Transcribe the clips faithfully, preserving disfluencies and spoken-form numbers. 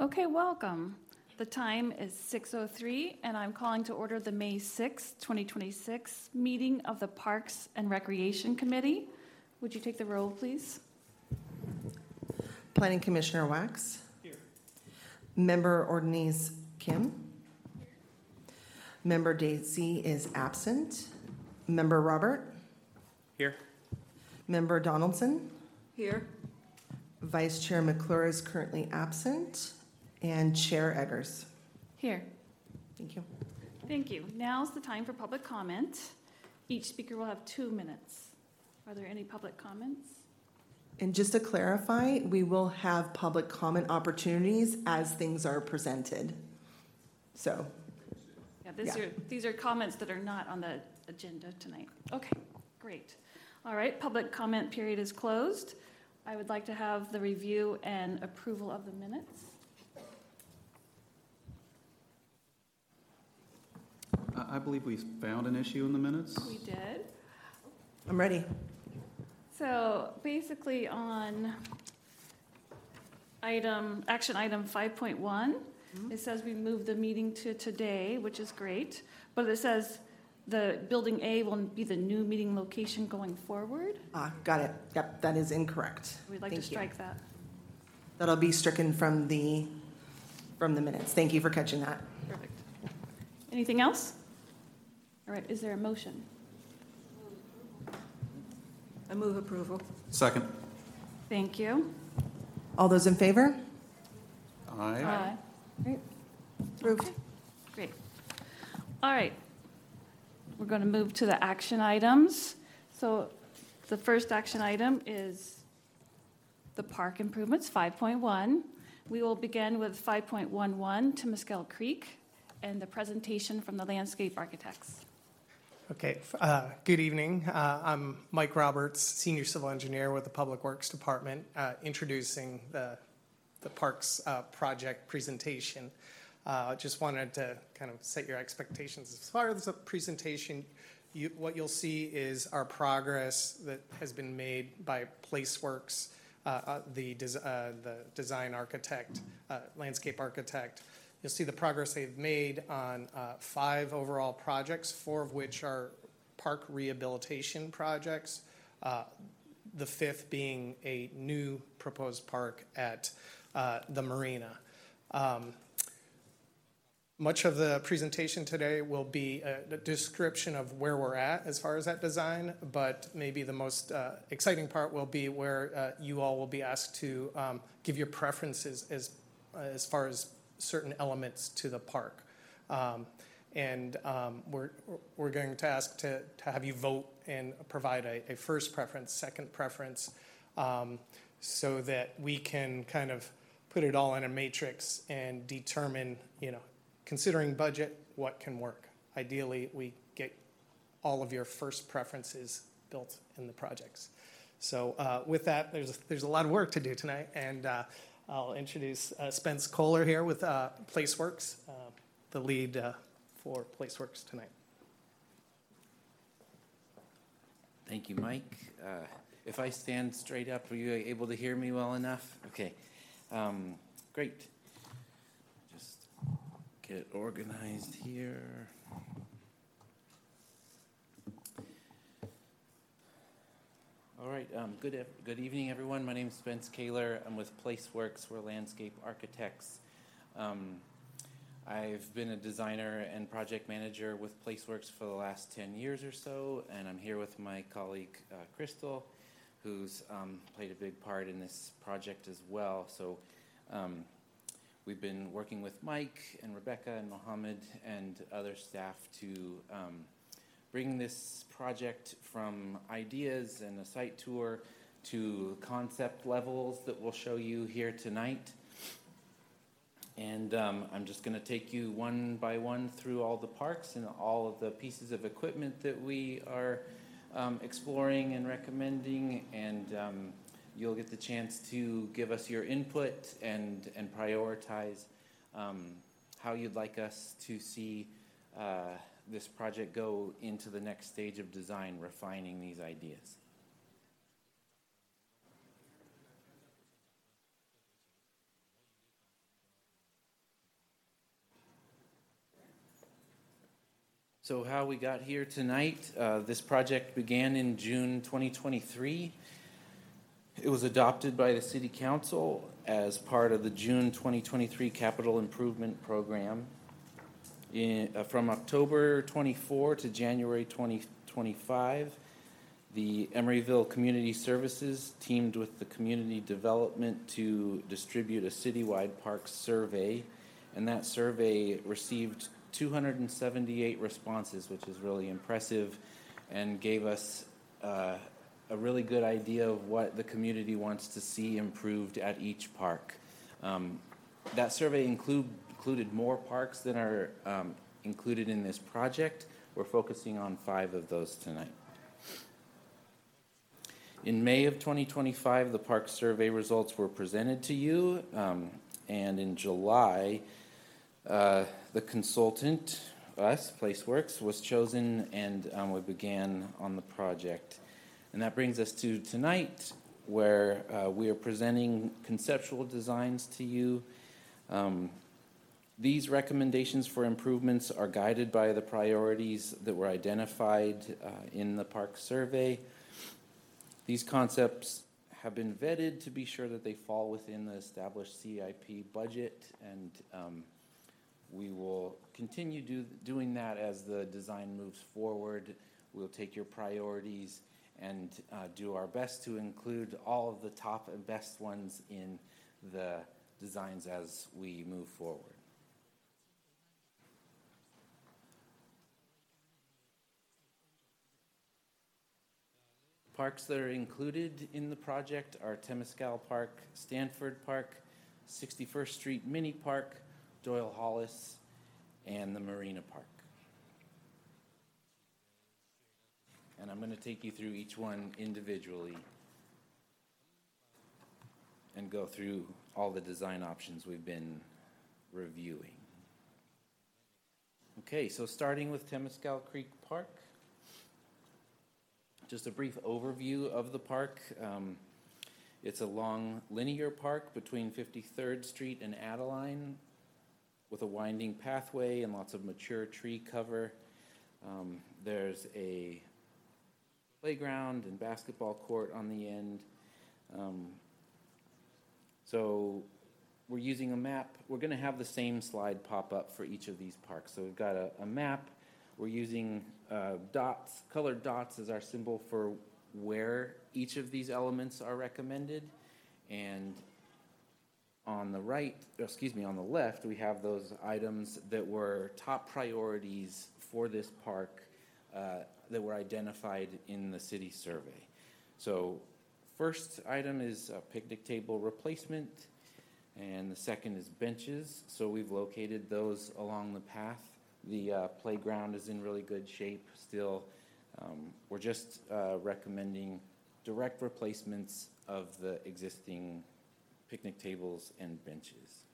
Okay, welcome. The time is six oh three, and I'm calling to order the May sixth, twenty twenty-six meeting of the Parks and Recreation Committee. Would you take the roll, please? Planning Commissioner Wax. Here. Member Ordonez Kim. Here. Member Daisy is absent. Member Robert. Here. Member Donaldson. Here. Vice Chair McClure is currently absent. And Chair Eggers. Here. Thank you. Thank you. Now's the time for public comment. Each speaker will have two minutes. Are there any public comments? And just to clarify, we will have public comment opportunities as things are presented. So. Yeah, this yeah. Are, these are comments that are not on the agenda tonight. Okay, great. All right, public comment period is closed. I would like to have the review and approval of the minutes. I believe we found an issue in the minutes. We did. I'm ready. So basically on item, action item five point one, mm-hmm. It says we moved the meeting to today, which is great, but it says the building A will be the new meeting location going forward. Ah, got it. Yep, that is incorrect. We'd like Thank to strike you. that. That'll be stricken from the from the minutes. Thank you for catching that. Perfect. Anything else? All right, is there a motion? I move approval. Second. Thank you. All those in favor? Aye. Aye. Great. Approved. Okay. Great. All right. We're going to move to the action items. So the first action item is the park improvements, five point one. We will begin with five point one one, Temescal Creek, and the presentation from the landscape architects. Okay, uh, good evening. Uh, I'm Mike Roberts, Senior Civil Engineer with the Public Works Department, uh, introducing the, the Parks uh, project presentation. I uh, just wanted to kind of set your expectations. As far as the presentation, you, what you'll see is our progress that has been made by PlaceWorks, uh, uh, the, des- uh, the design architect, uh, landscape architect. You'll see the progress they've made on uh, five overall projects, four of which are park rehabilitation projects, uh, the fifth being a new proposed park at uh, the marina. Um, much of the presentation today will be a, a description of where we're at as far as that design, but maybe the most uh, exciting part will be where uh, you all will be asked to um, give your preferences as, uh, as far as certain elements to the park. Um, and um, we're, we're going to ask to, to have you vote and provide a, a first preference, second preference, um, so that we can kind of put it all in a matrix and determine, you know, considering budget, what can work. Ideally, we get all of your first preferences built in the projects. So uh, with that, there's, there's a lot of work to do tonight, and uh, I'll introduce uh, Spence Kohler here with uh, PlaceWorks, uh, the lead uh, for PlaceWorks tonight. Thank you, Mike. Uh, if I stand straight up, are you able to hear me well enough? Okay, um, great. Just get organized here. All right, um, good good evening, everyone. My name is Spence Kohler. I'm with PlaceWorks. We're landscape architects. Um, I've been a designer and project manager with PlaceWorks for the last ten years or so, and I'm here with my colleague, uh, Crystal, who's um, played a big part in this project as well. So um, we've been working with Mike and Rebecca and Mohammed and other staff to um, bring this project from ideas and a site tour to concept levels that we'll show you here tonight. And um, I'm just going to take you one by one through all the parks and all of the pieces of equipment that we are um, exploring and recommending, and um, you'll get the chance to give us your input and, and prioritize um, how you'd like us to see uh, this project go into the next stage of design, refining these ideas. So how we got here tonight, uh, this project began in June twenty twenty-three. It was adopted by the City Council as part of the June twenty twenty-three Capital Improvement Program. In, uh, from October twenty-fourth to January twenty twenty-five, the Emeryville Community Services teamed with the Community Development to distribute a citywide park survey, and that survey received two hundred seventy-eight responses, which is really impressive, and gave us uh, a really good idea of what the community wants to see improved at each park. Um, that survey include, included more parks than are um, included in this project. We're focusing on five of those tonight. In May of twenty twenty-five, the park survey results were presented to you, um, and in July, uh, the consultant, us, PlaceWorks, was chosen, and um, we began on the project. And that brings us to tonight, where uh, we are presenting conceptual designs to you. Um, these recommendations for improvements are guided by the priorities that were identified uh, in the park survey. These concepts have been vetted to be sure that they fall within the established C I P budget, and um, we will continue do, doing that as the design moves forward. We'll take your priorities and uh, do our best to include all of the top and best ones in the designs as we move forward. Parks that are included in the project are Temescal Park, Stanford Park, sixty-first Street Mini Park, Doyle Hollis, and the Marina Park. And I'm going to take you through each one individually and go through all the design options we've been reviewing. Okay, so starting with Temescal Creek Park. Just a brief overview of the park. Um, it's a long linear park between fifty-third Street and Adeline with a winding pathway and lots of mature tree cover. Um, there's a playground and basketball court on the end. Um, so we're using a map. We're going to have the same slide pop up for each of these parks. So we've got a, a map. We're using uh, dots, colored dots as our symbol for where each of these elements are recommended. And on the right, excuse me, on the left, we have those items that were top priorities for this park uh, that were identified in the city survey. So first item is a picnic table replacement, and the second is benches. So we've located those along the path. The uh, playground is in really good shape still. Um, we're just uh, recommending direct replacements of the existing picnic tables and benches.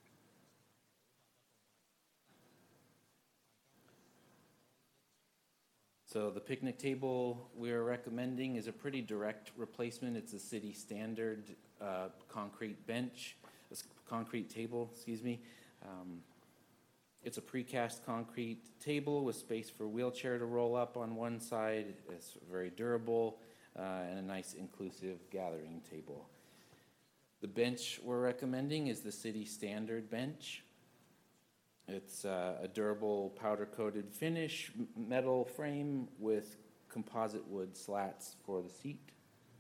So the picnic table we're recommending is a pretty direct replacement. It's a city standard uh, concrete bench, a concrete table, excuse me. Um, It's a precast concrete table with space for wheelchair to roll up on one side. It's very durable uh, and a nice inclusive gathering table. The bench we're recommending is the city standard bench. It's uh, a durable powder-coated finish, metal frame with composite wood slats for the seat.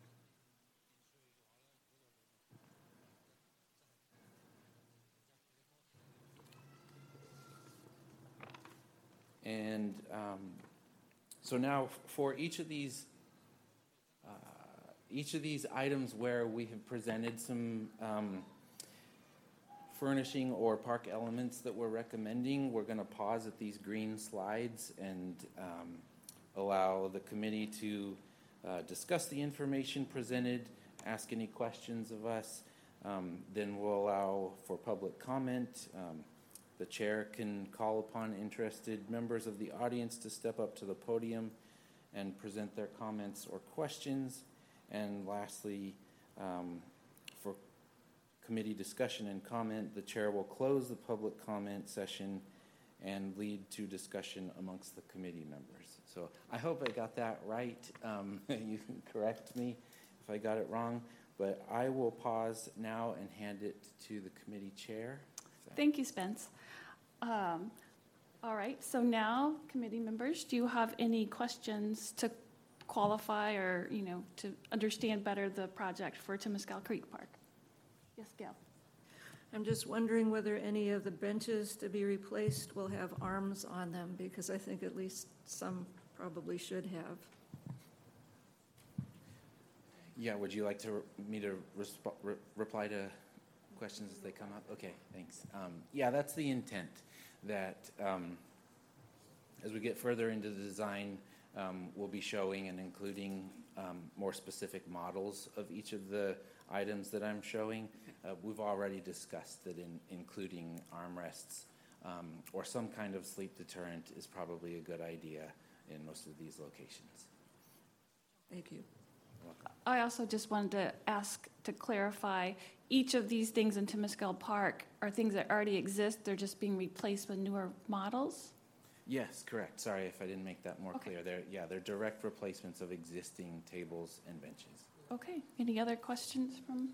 And um, so now for each of these uh, each of these items where we have presented some um, furnishing or park elements that we're recommending, we're going to pause at these green slides and um, allow the committee to uh, discuss the information presented, ask any questions of us. Um, then we'll allow for public comment. Um, The chair can call upon interested members of the audience to step up to the podium and present their comments or questions. And lastly, um, for committee discussion and comment, the chair will close the public comment session and lead to discussion amongst the committee members. So I hope I got that right. Um, you can correct me if I got it wrong, but I will pause now and hand it to the committee chair. Thank you, Spence. Um, all right, so now, committee members, do you have any questions to qualify or, you know, to understand better the project for Temescal Creek Park? Yes, Gail. I'm just wondering whether any of the benches to be replaced will have arms on them, because I think at least some probably should have. Yeah, would you like to me to resp- re- reply to questions as they come up? Okay, thanks. Um, yeah, that's the intent, that um, as we get further into the design, um, we'll be showing and including um, more specific models of each of the items that I'm showing. Uh, we've already discussed that in including armrests um, or some kind of sleep deterrent is probably a good idea in most of these locations. Thank you. I also just wanted to ask to clarify, each of these things in Temescal Park are things that already exist, they're just being replaced with newer models? Yes, correct. Sorry if I didn't make that more Okay. clear. They're, yeah, they're direct replacements of existing tables and benches. Okay, any other questions from?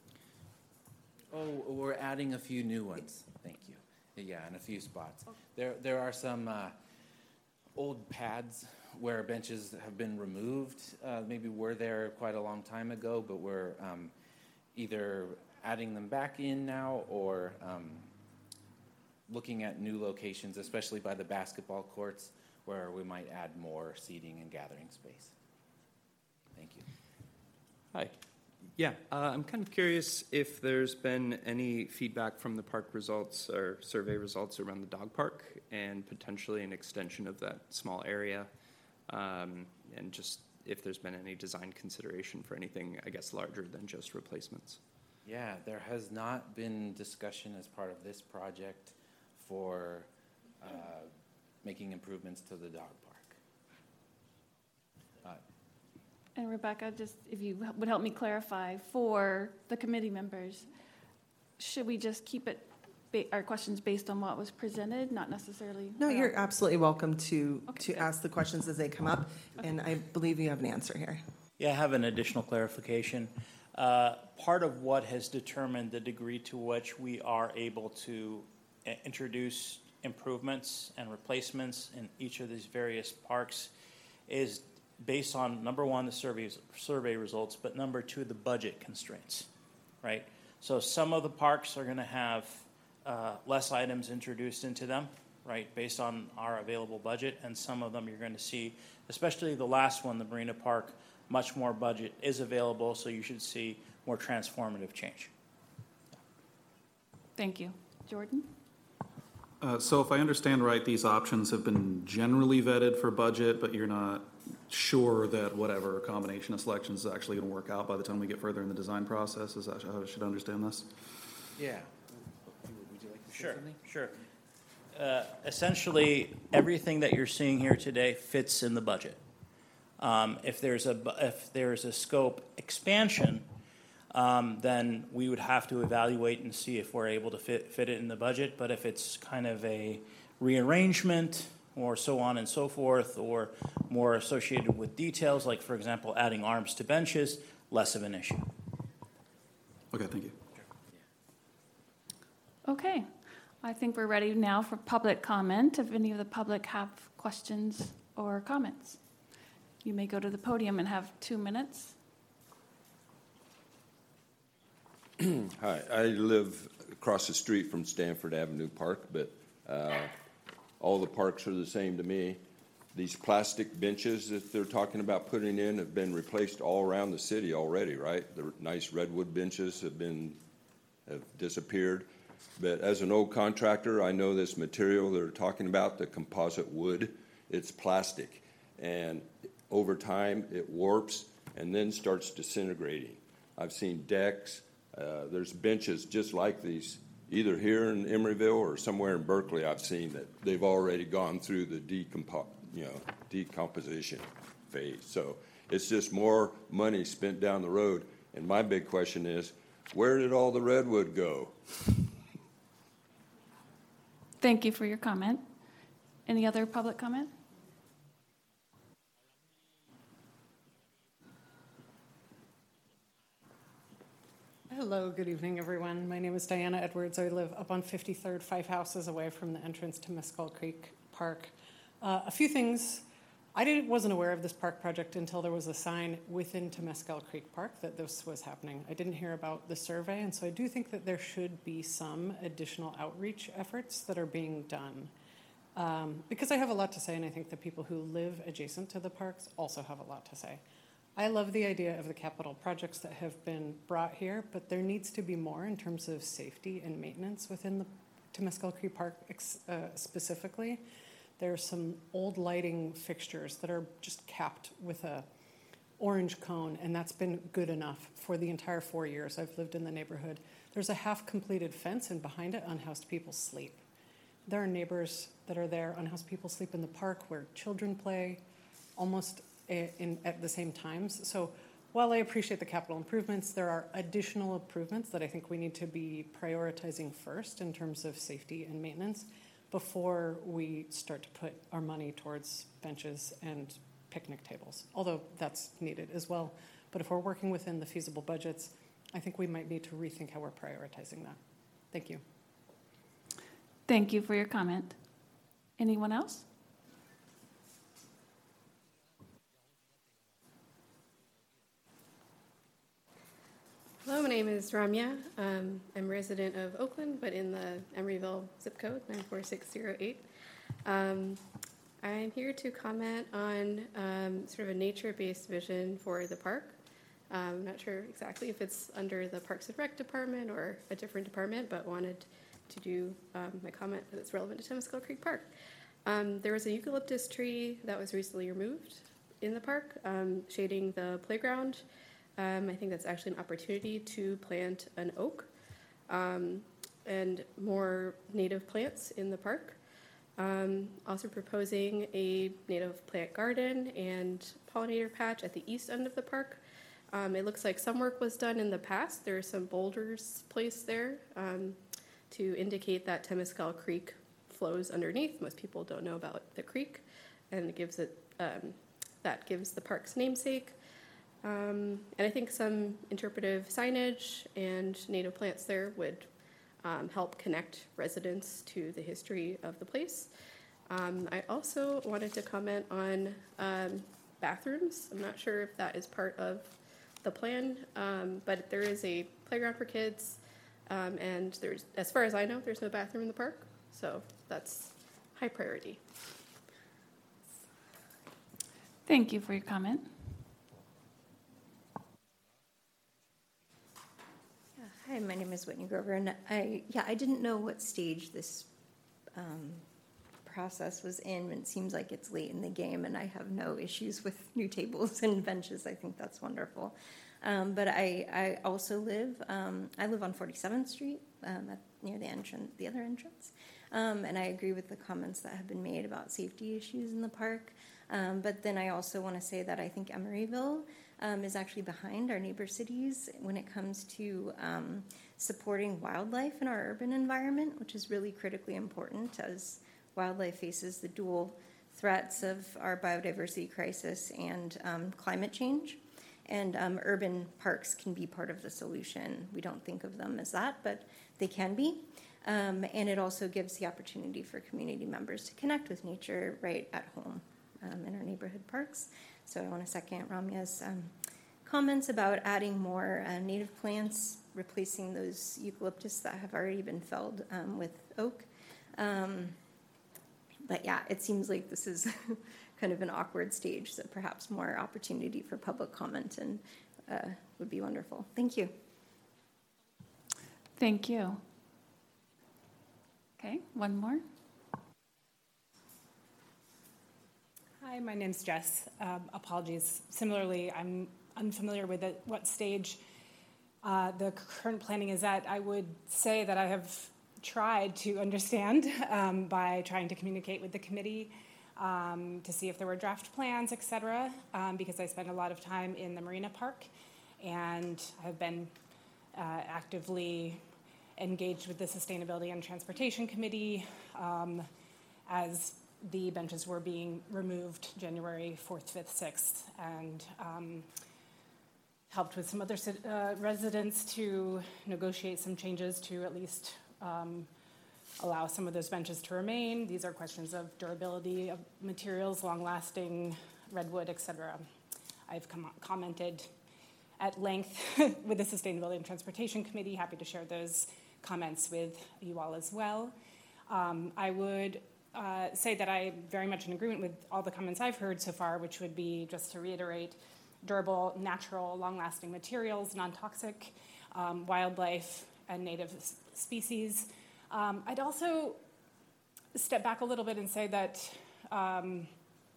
Oh, we're adding a few new ones. Thank you. Yeah, in a few spots. There, there are some uh, old pads where benches have been removed. Uh, maybe were there quite a long time ago, but we're um, either adding them back in now or um, looking at new locations, especially by the basketball courts, where we might add more seating and gathering space. Thank you. Hi. Yeah, uh, I'm kind of curious if there's been any feedback from the park results or survey results around the dog park and potentially an extension of that small area, um, and just if there's been any design consideration for anything, I guess, larger than just replacements. Yeah, there has not been discussion as part of this project for uh, making improvements to the dog park. Uh, And Rebecca, just if you would help me clarify, for the committee members, should we just keep it, ba- our questions based on what was presented, not necessarily? No, you're absolutely welcome to, Okay, to good. ask the questions as they come up, and I believe you have an answer here. Yeah, I have an additional clarification. Uh, Part of what has determined the degree to which we are able to uh, introduce improvements and replacements in each of these various parks is based on, number one, the surveys, survey results, but number two, the budget constraints, right? So some of the parks are going to have uh, less items introduced into them, right, based on our available budget, and some of them you're going to see, especially the last one, the Marina Park, much more budget is available, so you should see more transformative change. Thank you. Jordan? Uh, So if I understand right, these options have been generally vetted for budget, but you're not sure that whatever combination of selections is actually going to work out by the time we get further in the design process? Is that how I should understand this? Yeah. Would you like to say Sure, something? sure. Uh, Essentially, everything that you're seeing here today fits in the budget. Um, If there's a, bu- if there's a scope expansion, um, then we would have to evaluate and see if we're able to fit, fit it in the budget. But if it's kind of a rearrangement or so on and so forth, or more associated with details, like, for example, adding arms to benches, less of an issue. Okay, thank you. Okay, I think we're ready now for public comment. If any of the public have questions or comments, you may go to the podium and have two minutes. Hi, I live across the street from Stanford Avenue Park, but uh, all the parks are the same to me. These plastic benches that they're talking about putting in have been replaced all around the city already, right? The nice redwood benches have been, have disappeared. But as an old contractor, I know this material they're talking about, the composite wood, it's plastic. And over time, it warps and then starts disintegrating. I've seen decks, uh, there's benches just like these, either here in Emeryville or somewhere in Berkeley. I've seen that they've already gone through the decompo- you know, decomposition phase. So it's just more money spent down the road. And my big question is, where did all the redwood go? Thank you for your comment. Any other public comment? Hello, good evening, everyone. My name is Diana Edwards. I live up on fifty-third, five houses away from the entrance to Mescal Creek Park. Uh, a few things. I didn't, wasn't aware of this park project until there was a sign within Temescal Creek Park that this was happening. I didn't hear about the survey, and so I do think that there should be some additional outreach efforts that are being done. Um, because I have a lot to say, and I think the people who live adjacent to the parks also have a lot to say. I love the idea of the capital projects that have been brought here, but there needs to be more in terms of safety and maintenance within the Temescal Creek Park uh, specifically. There's some old lighting fixtures that are just capped with a orange cone, and that's been good enough for the entire four years I've lived in the neighborhood. There's a half-completed fence, and behind it, unhoused people sleep. There are neighbors that are there, unhoused people sleep in the park where children play almost in, at the same times. So while I appreciate the capital improvements, there are additional improvements that I think we need to be prioritizing first in terms of safety and maintenance before we start to put our money towards benches and picnic tables, although that's needed as well. But if we're working within the feasible budgets, I think we might need to rethink how we're prioritizing that. Thank you. Thank you for your comment. Anyone else? Hello, my name is Ramya. Um, I'm a resident of Oakland, but in the Emeryville zip code, nine four six zero eight. Um, I'm here to comment on um, sort of a nature-based vision for the park. Um, I'm not sure exactly if it's under the Parks and Rec department or a different department, but wanted to do um, my comment that's relevant to Temescal Creek Park. Um, there was a eucalyptus tree that was recently removed in the park, um, shading the playground. Um, I think that's actually an opportunity to plant an oak um, and more native plants in the park. Um, also proposing a native plant garden and pollinator patch at the east end of the park. Um, it looks like some work was done in the past. There are some boulders placed there um, to indicate that Temescal Creek flows underneath. Most people don't know about the creek, and it gives it um, that gives the park's namesake. Um, and I think some interpretive signage and native plants there would um, help connect residents to the history of the place. Um, I also wanted to comment on um, bathrooms. I'm not sure if that is part of the plan, um, but there is a playground for kids, um, and there's, as far as I know, there's no bathroom in the park, so that's high priority. Thank you for your comment. Hi, my name is Whitney Grover, and I, yeah, I didn't know what stage this um, process was in. It seems like it's late in the game, and I have no issues with new tables and benches. I think that's wonderful. Um, but I, I also live, um, I live on forty-seventh Street, um, at, near the entrance, the other entrance, um, and I agree with the comments that have been made about safety issues in the park. Um, but then I also want to say that I think Emeryville Um, is actually behind our neighbor cities when it comes to um, supporting wildlife in our urban environment, which is really critically important as wildlife faces the dual threats of our biodiversity crisis and um, climate change. And um, urban parks can be part of the solution. We don't think of them as that, but they can be. Um, and it also gives the opportunity for community members to connect with nature right at home um, in our neighborhood parks. So I want to second Ramya's um, comments about adding more uh, native plants, replacing those eucalyptus that have already been felled um, with oak. Um, but yeah, it seems like this is kind of an awkward stage, so perhaps more opportunity for public comment and uh, would be wonderful. Thank you. Thank you. Okay, one more. Hi, my name's Jess. Um, apologies. Similarly, I'm unfamiliar with it, what stage uh, the current planning is at. I would say that I have tried to understand um, by trying to communicate with the committee um, to see if there were draft plans, et cetera, um, because I spend a lot of time in the Marina Park and have been uh, actively engaged with the Sustainability and Transportation Committee um, as the benches were being removed January fourth, fifth, sixth, and um, helped with some other uh, residents to negotiate some changes to at least um, allow some of those benches to remain. These are questions of durability of materials, long-lasting, redwood, et cetera. I've com- commented at length with the Sustainability and Transportation Committee. Happy to share those comments with you all as well. Um, I would uh, say that I'm very much in agreement with all the comments I've heard so far, which would be, just to reiterate, durable, natural, long-lasting materials, non-toxic, um, wildlife, and native s- species. Um, I'd also step back a little bit and say that um,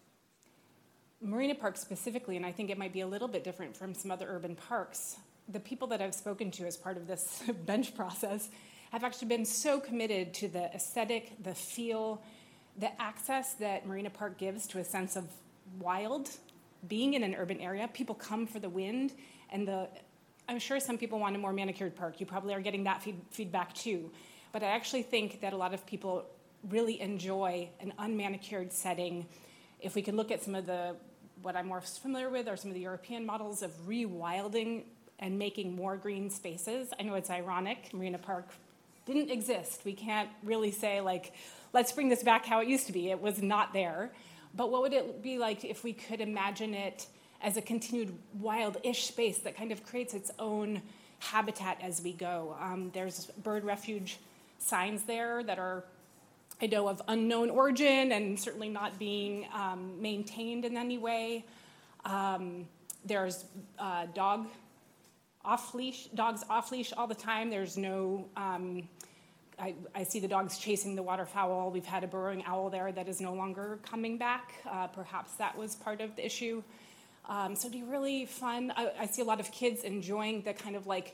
Marina Park specifically, and I think it might be a little bit different from some other urban parks, the people that I've spoken to as part of this bench process have actually been so committed to the aesthetic, the feel, the access that Marina Park gives to a sense of wild. Being in an urban area, people come for the wind, and the. I'm sure some people want a more manicured park. You probably are getting that feed, feedback too. But I actually think that a lot of people really enjoy an unmanicured setting. If we can look at some of the, what I'm more familiar with are some of the European models of rewilding and making more green spaces. I know it's ironic, Marina Park didn't exist. We can't really say, like, let's bring this back how it used to be. It was not there. But what would it be like if we could imagine it as a continued wild-ish space that kind of creates its own habitat as we go? Um, there's bird refuge signs there that are, I know, of unknown origin and certainly not being um, maintained in any way. Um, there's uh, dog off-leash, dogs off-leash all the time. There's no... Um, I, I see the dogs chasing the waterfowl. We've had a burrowing owl there that is no longer coming back. Uh, perhaps that was part of the issue. Um, so it'd be really fun. I, I see a lot of kids enjoying the kind of like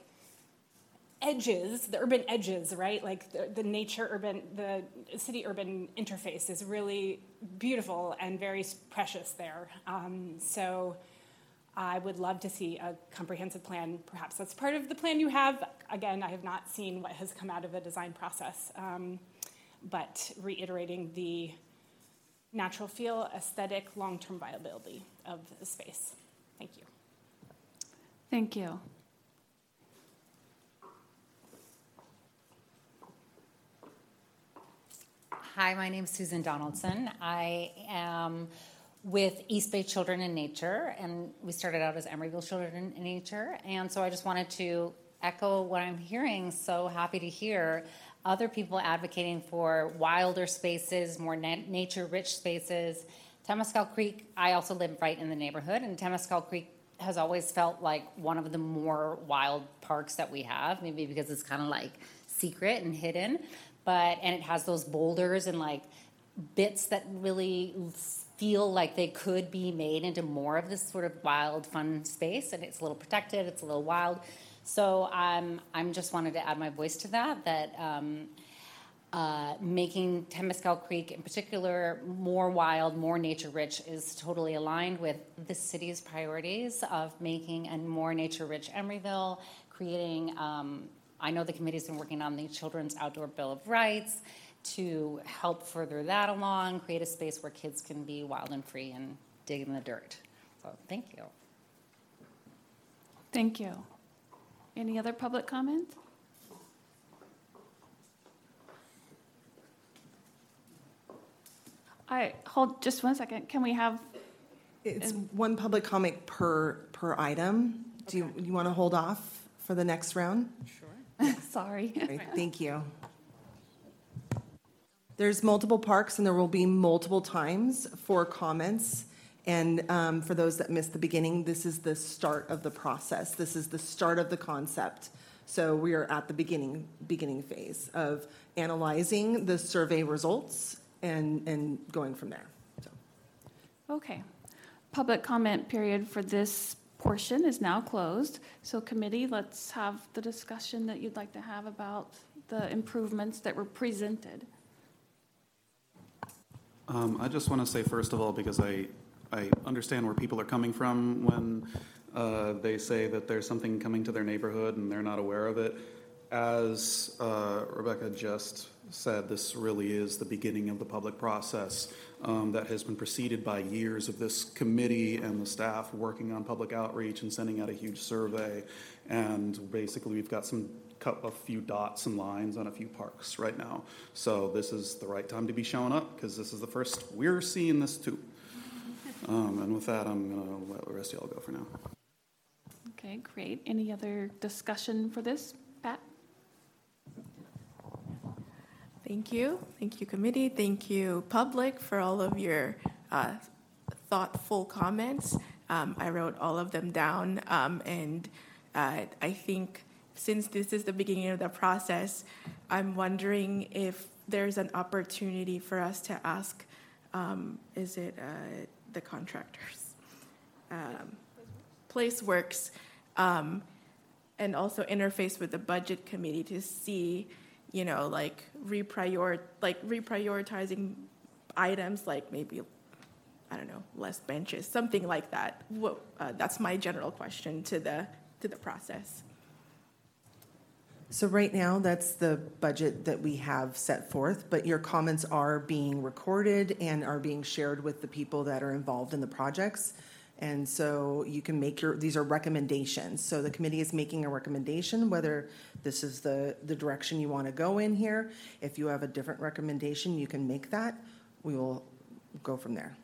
edges, the urban edges, right? Like the, the nature urban, the city-urban interface is really beautiful and very precious there. Um, so I would love to see a comprehensive plan. Perhaps that's part of the plan you have. Again, I have not seen what has come out of the design process, um, but reiterating the natural feel, aesthetic, long-term viability of the space. Thank you. Thank you. Hi, my name is Susan Donaldson. I am with East Bay Children in Nature, and we started out as Emeryville Children in Nature, and so I just wanted to echo what I'm hearing. So happy to hear other people advocating for wilder spaces, more na- nature-rich spaces. Temescal Creek, I also live right in the neighborhood, and Temescal Creek has always felt like one of the more wild parks that we have, maybe because it's kind of like secret and hidden, but and it has those boulders and like bits that really feel like they could be made into more of this sort of wild, fun space, and it's a little protected, it's a little wild. So um, I'm just wanted to add my voice to that, that um, uh, making Temescal Creek in particular more wild, more nature-rich is totally aligned with the city's priorities of making a more nature-rich Emeryville, creating, um, I know the committee's been working on the Children's Outdoor Bill of Rights to help further that along, create a space where kids can be wild and free and dig in the dirt. So thank you. Thank you. Any other public comment? All right, hold just one second. Can we have? It's one public comment per, per item. Do you, you want to hold off for the next round? Sure. Sorry. Great, thank you. There's multiple parks, and there will be multiple times for comments. And um, for those that missed the beginning, this is the start of the process. This is the start of the concept. So we are at the beginning beginning phase of analyzing the survey results and, and going from there. So. Okay. Public comment period for this portion is now closed. So committee, let's have the discussion that you'd like to have about the improvements that were presented. Um, I just want to say, first of all, because I, I understand where people are coming from when uh, they say that there's something coming to their neighborhood and they're not aware of it. as uh, Rebecca just said, this really is the beginning of the public process um, that has been preceded by years of this committee and the staff working on public outreach and sending out a huge survey. And basically, we've got some a few dots and lines on a few parks right now. So this is the right time to be showing up, because this is the first we're seeing this too. Um, and with that, I'm going to let the rest of y'all go for now. Okay, great. Any other discussion for this, Pat? Thank you. Thank you, committee. Thank you, public, for all of your uh, thoughtful comments. Um, I wrote all of them down, um, and uh, I think since this is the beginning of the process, I'm wondering if there's an opportunity for us to ask, um, is it uh, the contractors? Um, PlaceWorks, um, and also interface with the budget committee to see, you know, like reprior like reprioritizing items, like maybe, I don't know, less benches, something like that. What, uh, that's my general question to the to the process. So right now, that's the budget that we have set forth, but your comments are being recorded and are being shared with the people that are involved in the projects. And so you can make your, these are recommendations. So the committee is making a recommendation, whether this is the, the direction you want to go in here. If you have a different recommendation, you can make that. We will go from there.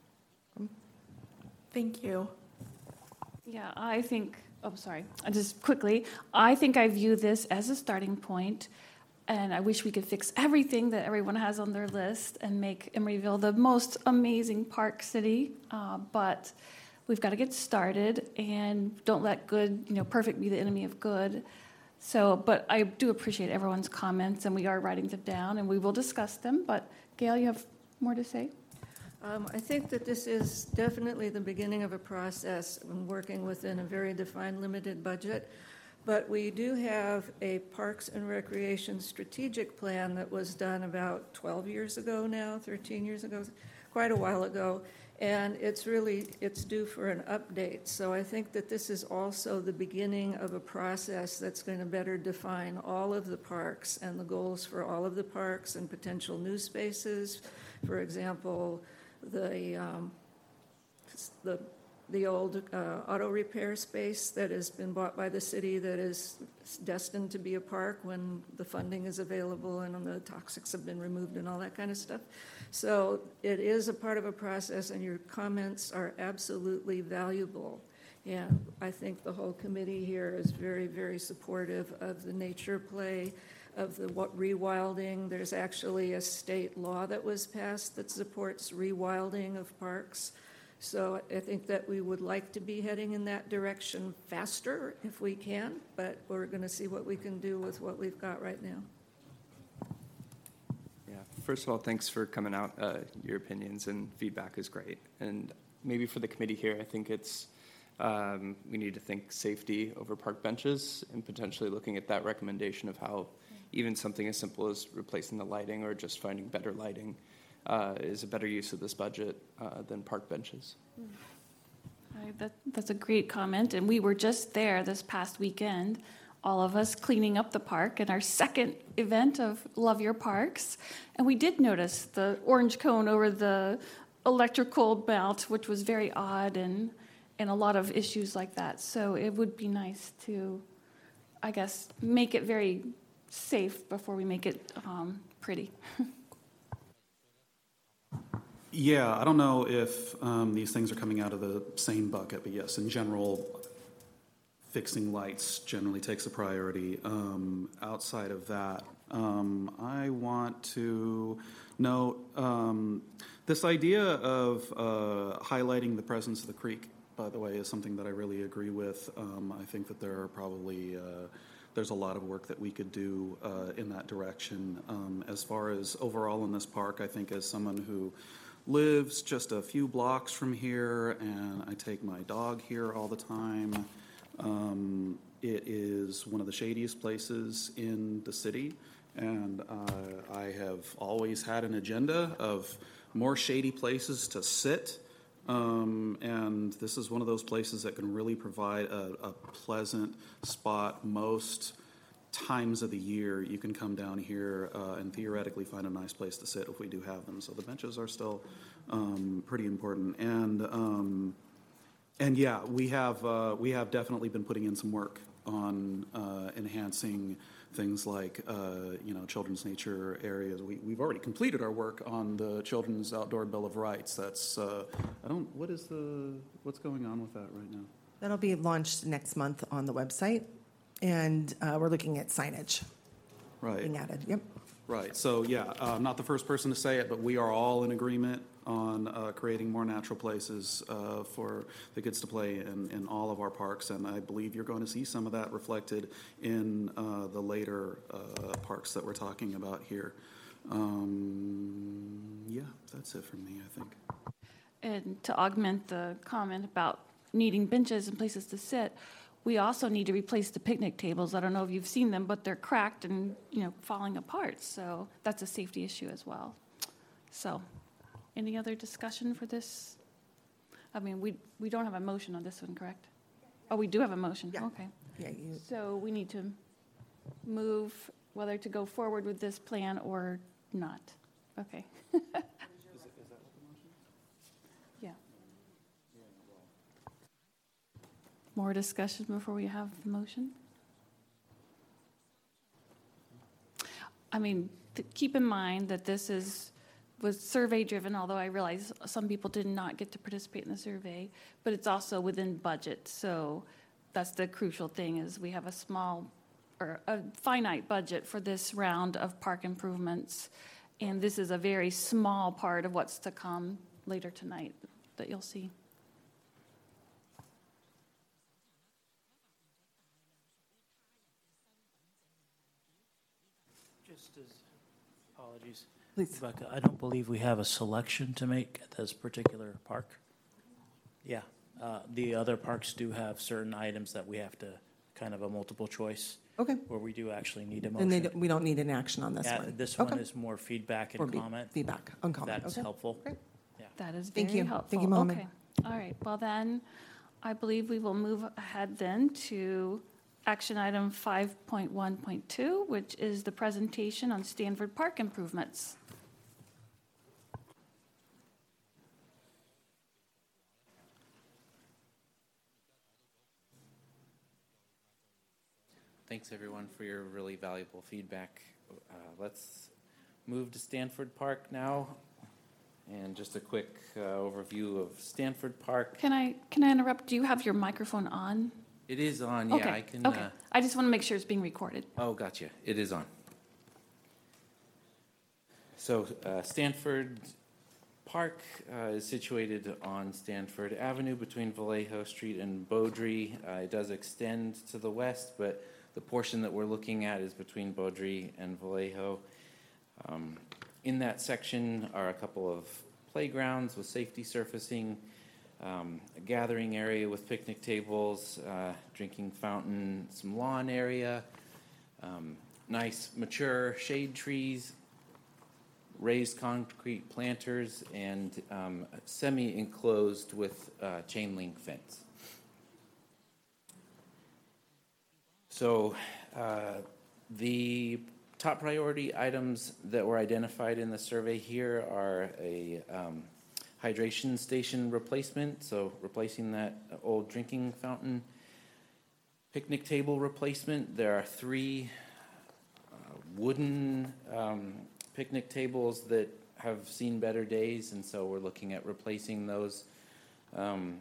Thank you. Yeah, I think, oh, sorry, I just quickly, I think I view this as a starting point, and I wish we could fix everything that everyone has on their list and make Emeryville the most amazing park city, uh, but we've got to get started, and don't let good, you know, perfect be the enemy of good. So, but I do appreciate everyone's comments, and we are writing them down, and we will discuss them, but Gail, you have more to say? Um, I think that this is definitely the beginning of a process and working within a very defined, limited budget. But we do have a Parks and Recreation strategic plan that was done about twelve years ago now, thirteen years ago, quite a while ago. And it's really, it's due for an update. So I think that this is also the beginning of a process that's going to better define all of the parks and the goals for all of the parks and potential new spaces. For example, the um, the the old uh, auto repair space that has been bought by the city that is destined to be a park when the funding is available and the toxics have been removed and all that kind of stuff. So it is a part of a process, and your comments are absolutely valuable. And I think the whole committee here is very, very supportive of the nature play, of the what rewilding. There's actually a state law that was passed that supports rewilding of parks. So I think that we would like to be heading in that direction faster if we can, but we're going to see what we can do with what we've got right now. Yeah, first of all, thanks for coming out. Uh, your opinions and feedback is great. And maybe for the committee here, I think it's um, we need to think safety over park benches and potentially looking at that recommendation of how even something as simple as replacing the lighting or just finding better lighting uh, is a better use of this budget uh, than park benches. Right, that, that's a great comment, and we were just there this past weekend, all of us cleaning up the park in our second event of Love Your Parks, and we did notice the orange cone over the electrical mount, which was very odd, and, and a lot of issues like that. So it would be nice to, I guess, make it very safe before we make it um, pretty. Yeah, I don't know if um, these things are coming out of the same bucket, but yes, in general, fixing lights generally takes a priority. Um, outside of that, um, I want to note um, this idea of uh, highlighting the presence of the creek, by the way, is something that I really agree with. Um, I think that there are probably uh, there's a lot of work that we could do uh, in that direction. Um, as far as overall in this park, I think as someone who lives just a few blocks from here, and I take my dog here all the time. Um, it is one of the shadiest places in the city, and uh, I have always had an agenda of more shady places to sit, um, and this is one of those places that can really provide a, a pleasant spot most times of the year you can come down here uh, and theoretically find a nice place to sit if we do have them. So the benches are still um, pretty important. And um, and yeah, we have uh, we have definitely been putting in some work on uh, enhancing things like uh, you know, children's nature areas. We, we've already completed our work on the Children's Outdoor Bill of Rights. That's uh, I don't what is the what's going on with that right now? That'll be launched next month on the website, and uh, we're looking at signage Right. being added. Yep. Right. So yeah, uh, I'm not the first person to say it, but we are all in agreement on uh, creating more natural places uh, for the kids to play in, in all of our parks, and I believe you're going to see some of that reflected in uh, the later uh, parks that we're talking about here. Um, yeah, that's it from me, I think. And to augment the comment about needing benches and places to sit, we also need to replace the picnic tables. I don't know if you've seen them, but they're cracked and, you know, falling apart. So that's a safety issue as well. So any other discussion for this? I mean, we, we don't have a motion on this one, correct? Oh, we do have a motion. Yeah. Okay. Yeah. You, So we need to move whether to go forward with this plan or not. Okay. Yeah. More discussion before we have the motion? I mean, to keep in mind that this is, was survey-driven, although I realize some people did not get to participate in the survey, but it's also within budget. So that's the crucial thing, is we have a small, or a finite budget for this round of park improvements. And this is a very small part of what's to come later tonight that you'll see. Just as, apologies. Please. Rebecca, I don't believe we have a selection to make at this particular park. Yeah, uh, the other parks do have certain items that we have to, kind of a multiple choice. Okay. Where we do actually need a and they motion. don't, we don't need an action on this Yeah, one. This Okay. one is more feedback Or and be- comment. Feedback on comment. That's Okay. helpful. Great. Yeah. That is very Thank you. helpful. Thank you, Mohammed. Okay. All right. Well, then, I believe we will move ahead then to action item five point one point two, which is the presentation on Stanford Park improvements. Thanks, everyone, for your really valuable feedback. Uh, let's move to Stanford Park now. And just a quick uh, overview of Stanford Park. Can I, can I interrupt? Do you have your microphone on? It is on, yeah, Okay. I can. Okay. Uh, I just want to make sure it's being recorded. oh, gotcha. It is on. So, uh, Stanford Park uh, is situated on Stanford Avenue between Vallejo Street and Beaudry. Uh, it does extend to the west, but the portion that we're looking at is between Beaudry and Vallejo. Um, in that section are a couple of playgrounds with safety surfacing, um, a gathering area with picnic tables, uh, drinking fountain, some lawn area, um, nice mature shade trees, raised concrete planters, and um, semi-enclosed with uh, chain link fence. So uh, the top priority items that were identified in the survey here are a um, hydration station replacement, so replacing that old drinking fountain. Picnic table replacement. There are three uh, wooden um, picnic tables that have seen better days, and so we're looking at replacing those. Um,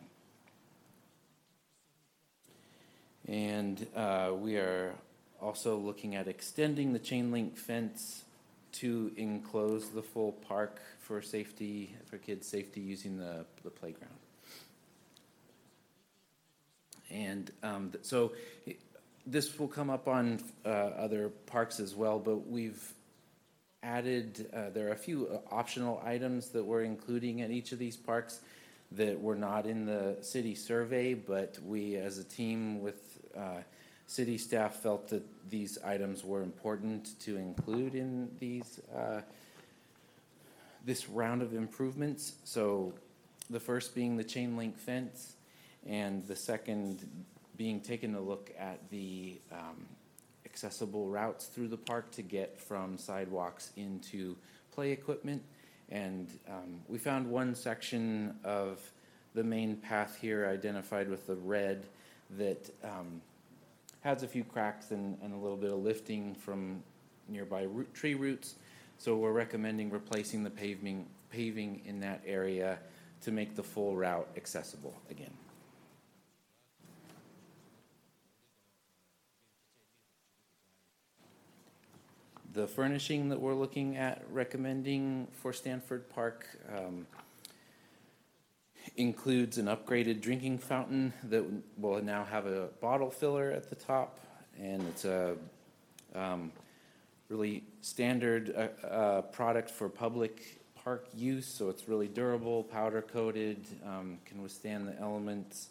and uh, we are also looking at extending the chain link fence to enclose the full park for safety, for kids' safety using the, the playground. And um, th- so it, this will come up on uh, other parks as well, but we've added, uh, there are a few optional items that we're including at each of these parks that were not in the city survey, but we as a team with uh, city staff felt that these items were important to include in these uh, this round of improvements. So the first being the chain link fence, and the second being taking a look at the um, accessible routes through the park to get from sidewalks into play equipment. And um, we found one section of the main path here identified with the red that um, has a few cracks and, and a little bit of lifting from nearby root, tree roots. So we're recommending replacing the paving, paving in that area to make the full route accessible again. The furnishing that we're looking at recommending for Stanford Park um, includes an upgraded drinking fountain that will now have a bottle filler at the top, and it's a um, really standard uh, uh, product for public park use, so it's really durable, powder coated, um, can withstand the elements.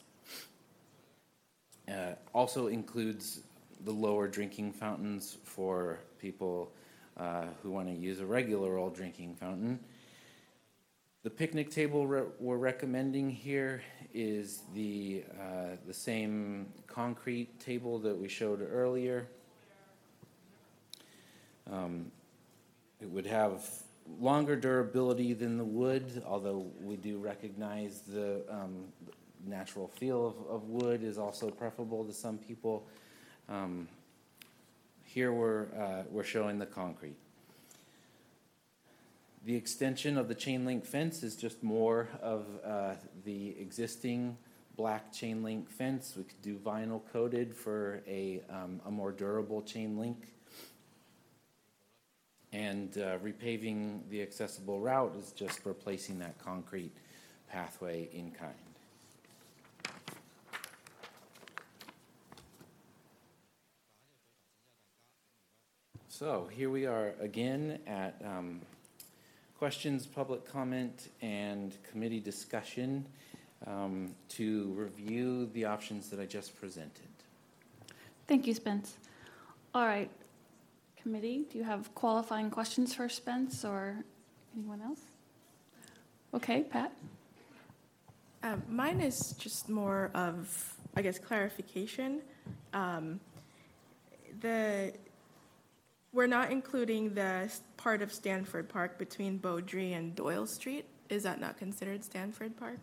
Uh, also includes the lower drinking fountains for people uh, who want to use a regular old drinking fountain. The picnic table re we're recommending here is the, uh, the same concrete table that we showed earlier. Um, it would have longer durability than the wood, although we do recognize the um, natural feel of, of wood is also preferable to some people. Um, here we're, uh, we're showing the concrete. The extension of the chain link fence is just more of uh, the existing black chain link fence. We could do vinyl coated for a, um, a more durable chain link. And uh, repaving the accessible route is just replacing that concrete pathway in kind. So here we are again at um, questions, public comment, and committee discussion um, to review the options that I just presented. Thank you, Spence. All right, committee, do you have qualifying questions for Spence or anyone else? Okay, Pat? Um, mine is just more of, I guess, clarification. Um, the We're not including the part of Stanford Park between Beaudry and Doyle Street. Is that not considered Stanford Park?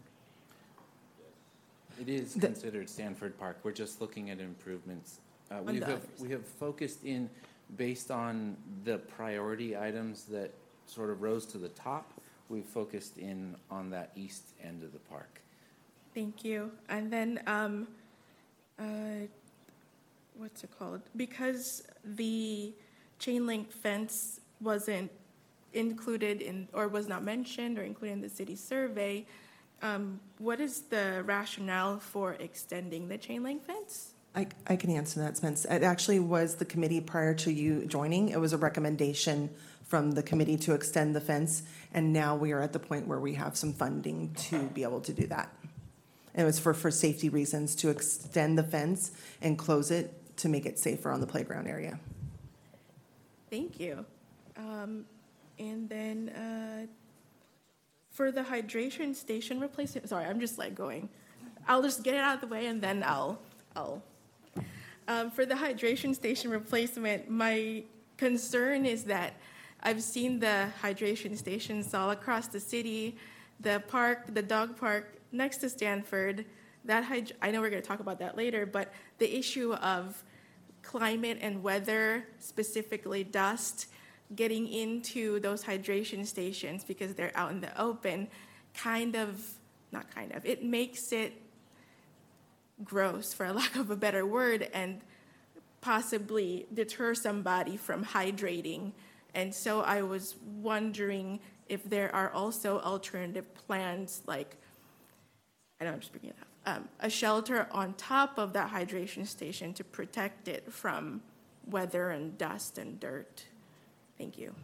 It is The- considered Stanford Park. We're just looking at improvements. Uh, On we the have others. we have focused in based on the priority items that sort of rose to the top. We've focused in on that east end of the park. Thank you. And then, um, uh, what's it called? Because the chain link fence wasn't included in, or was not mentioned or included in the city survey, um, what is the rationale for extending the chain link fence? I, I can answer that, Spence. It actually was the committee prior to you joining. It was a recommendation from the committee to extend the fence, and now we are at the point where we have some funding to be able to do that. And it was for, for safety reasons to extend the fence and close it to make it safer on the playground area. Thank you. Um, and then uh, for the hydration station replacement, sorry, I'm just like going. I'll just get it out of the way and then I'll, I'll. Um, for the hydration station replacement, my concern is that I've seen the hydration stations all across the city, the park, the dog park next to Stanford. That hyd- I know we're going to talk about that later, but the issue of climate and weather, specifically dust, getting into those hydration stations because they're out in the open, kind of, not kind of, it makes it gross, for a lack of a better word, and possibly deter somebody from hydrating. And so I was wondering if there are also alternative plans, like, I know I'm just bringing it up, um, a shelter on top of that hydration station to protect it from weather and dust and dirt. Thank you.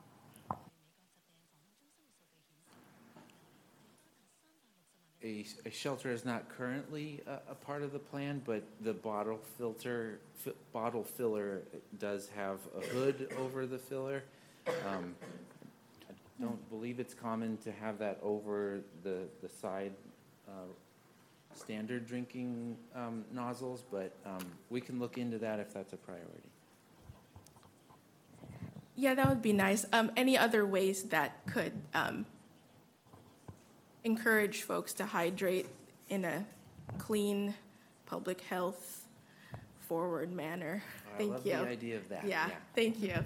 A, a shelter is not currently a, a part of the plan, but the bottle filter, fi- bottle filler does have a hood over the filler. Um, I don't believe it's common to have that over the, the side uh, standard drinking um, nozzles, but um, we can look into that if that's a priority. Yeah, that would be nice. Um, any other ways that could um, encourage folks to hydrate in a clean, public health forward manner? I Thank love you. the idea of that. Yeah, Yeah. thank you.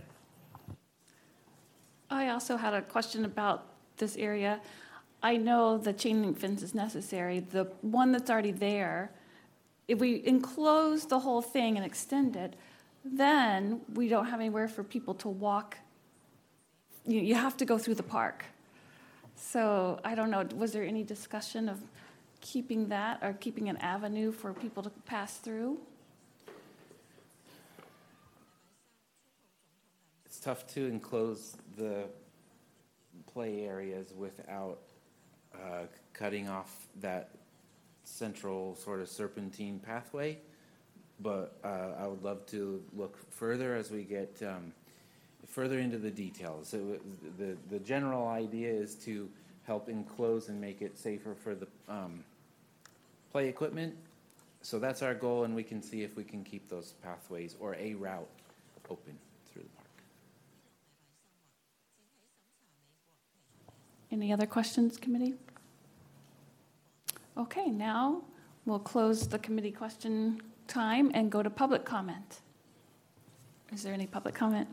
I also had a question about this area. I know the chain link fence is necessary. The one that's already there, if we enclose the whole thing and extend it, then we don't have anywhere for people to walk. You, you have to go through the park. So I don't know, was there any discussion of keeping that or keeping an avenue for people to pass through? It's tough to enclose the play areas without uh, cutting off that central sort of serpentine pathway, but uh, I would love to look further as we get um, further into the details. So the, the general idea is to help enclose and make it safer for the um, play equipment. So that's our goal, and we can see if we can keep those pathways or a route open through the park. Any other questions, committee? Okay, now we'll close the committee question time and go to public comment. Is there any public comment?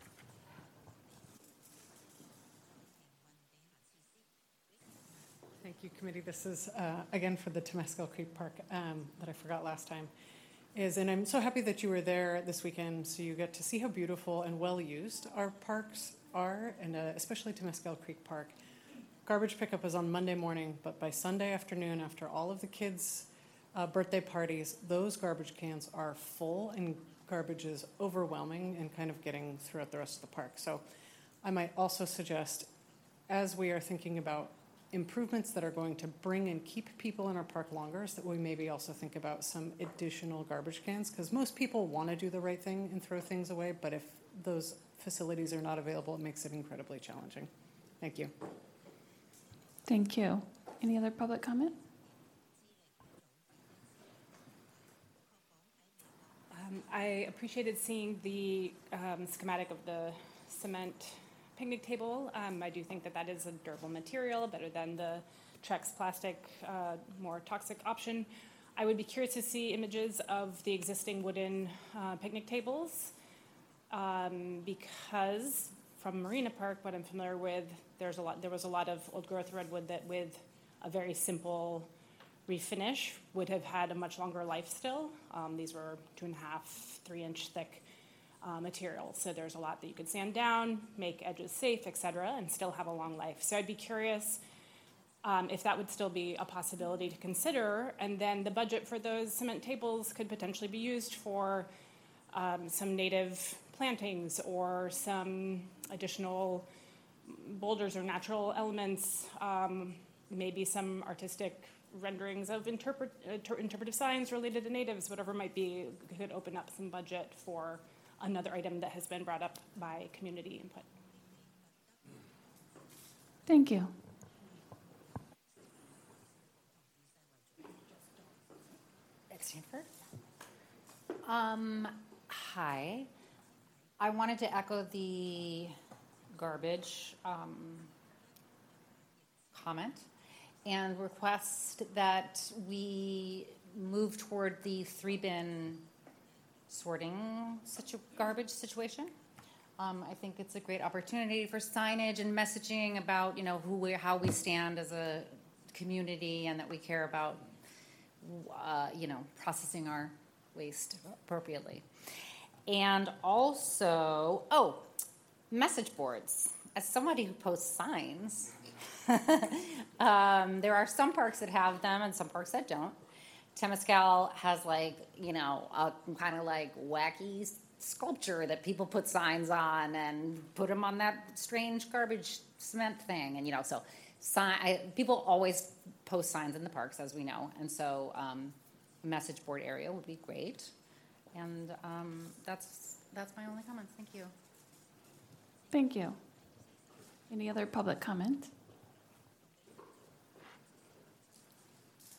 Thank you, committee. This is, uh, again, for the Temescal Creek Park um, that I forgot last time. Is, and I'm so happy that you were there this weekend so you get to see how beautiful and well-used our parks are, and uh, especially Temescal Creek Park. Garbage pickup is on Monday morning, but by Sunday afternoon, after all of the kids' uh, birthday parties, those garbage cans are full and garbage is overwhelming and kind of getting throughout the rest of the park. So I might also suggest, as we are thinking about improvements that are going to bring and keep people in our park longer, is that we maybe also think about some additional garbage cans, because most people want to do the right thing and throw things away, but if those facilities are not available, it makes it incredibly challenging. Thank you. Thank you. Any other public comment? Um, I appreciated seeing the um, schematic of the cement picnic table. Um, I do think that that is a durable material, better than the Trex plastic, uh, more toxic option. I would be curious to see images of the existing wooden uh, picnic tables um, because from Marina Park, what I'm familiar with, there's a lot. There was a lot of old growth redwood that, with a very simple refinish, would have had a much longer life still. Um, these were two and a half, three inch thick uh, material, so there's a lot that you could sand down, make edges safe, et cetera, and still have a long life. So I'd be curious um, if that would still be a possibility to consider, and then the budget for those cement tables could potentially be used for um, some native plantings or some additional boulders or natural elements, um, maybe some artistic renderings of interpret, inter- interpretive signs related to natives, whatever it might be, could open up some budget for another item that has been brought up by community input. Thank you. Stanford. Um, hi. I wanted to echo the garbage um, comment and request that we move toward the three bin sorting situ- garbage situation. Um, I think it's a great opportunity for signage and messaging about, you know, who we, how we stand as a community, and that we care about, uh, you know, processing our waste appropriately. And also, oh, message boards. As somebody who posts signs, um, there are some parks that have them and some parks that don't. Temescal has, like, you know, a kind of like wacky sculpture that people put signs on and put them on that strange garbage cement thing. And, you know, so sign, I, people always post signs in the parks, as we know. And so um, a message board area would be great. And um, that's that's my only comments. Thank you. Thank you. Any other public comment?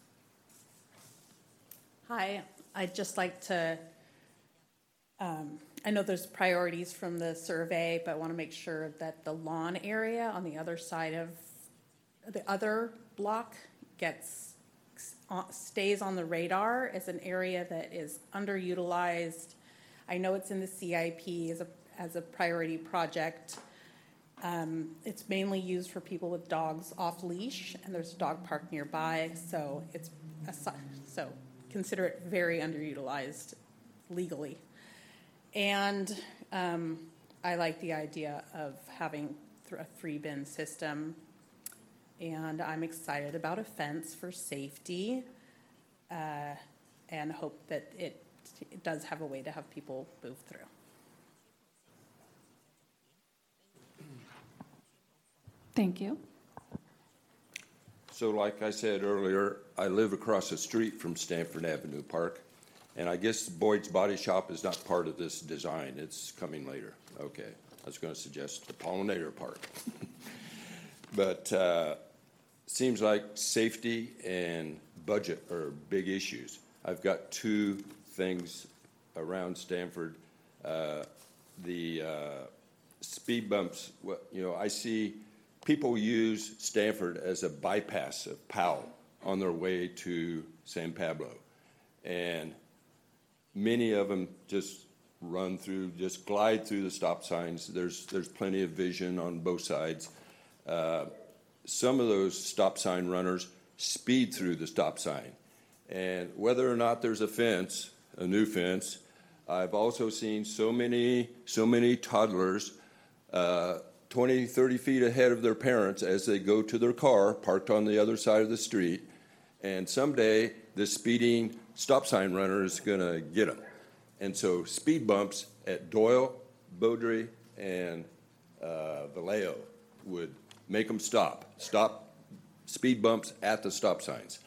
Hi, I'd just like to um, I know there's priorities from the survey, but I want to make sure that the lawn area on the other side of the other block gets, stays on the radar as an area that is underutilized. I know it's in the C I P as a, as a priority project. Um, it's mainly used for people with dogs off leash, and there's a dog park nearby, so it's a, so consider it very underutilized legally. And um, I like the idea of having th- a three bin system, and I'm excited about a fence for safety, uh, and hope that it, it does have a way to have people move through. Thank you. So like I said earlier, I live across the street from Stanford Avenue Park, and I guess Boyd's Body Shop is not part of this design. It's coming later. Okay, I was going to suggest the Pollinator Park. But uh, seems like safety and budget are big issues. I've got two things around Stanford. Uh, the uh, speed bumps, well, you know, I see people use Stanford as a bypass of Powell on their way to San Pablo. And many of them just run through, just glide through the stop signs. There's, there's plenty of vision on both sides. Uh, some of those stop sign runners speed through the stop sign. And whether or not there's a fence, a new fence, I've also seen so many, so many toddlers uh, twenty, thirty feet ahead of their parents as they go to their car parked on the other side of the street. And someday, the speeding stop sign runner is going to get them. And so speed bumps at Doyle, Beaudry, and uh, Vallejo would make them stop. Stop speed bumps at the stop signs.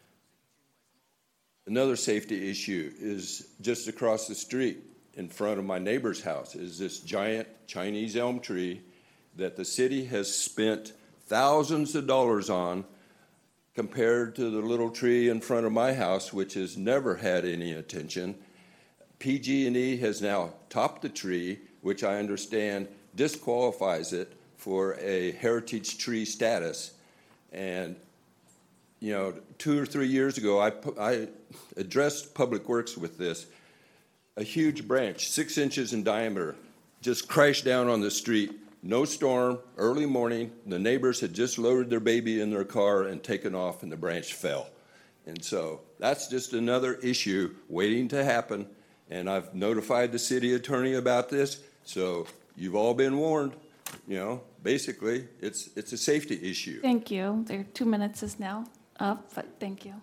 Another safety issue is just across the street in front of my neighbor's house is this giant Chinese elm tree that the city has spent thousands of dollars on compared to the little tree in front of my house, which has never had any attention. P G and E has now topped the tree, which I understand disqualifies it for a heritage tree status. And, you know, two or three years ago, I, I addressed Public Works with this. A huge branch, six inches in diameter, just crashed down on the street. No storm, early morning, the neighbors had just loaded their baby in their car and taken off, and the branch fell. And so that's just another issue waiting to happen, and I've notified the city attorney about this, so you've all been warned. You know, basically, it's it's a safety issue. Thank you. Their two minutes is now up, but thank you.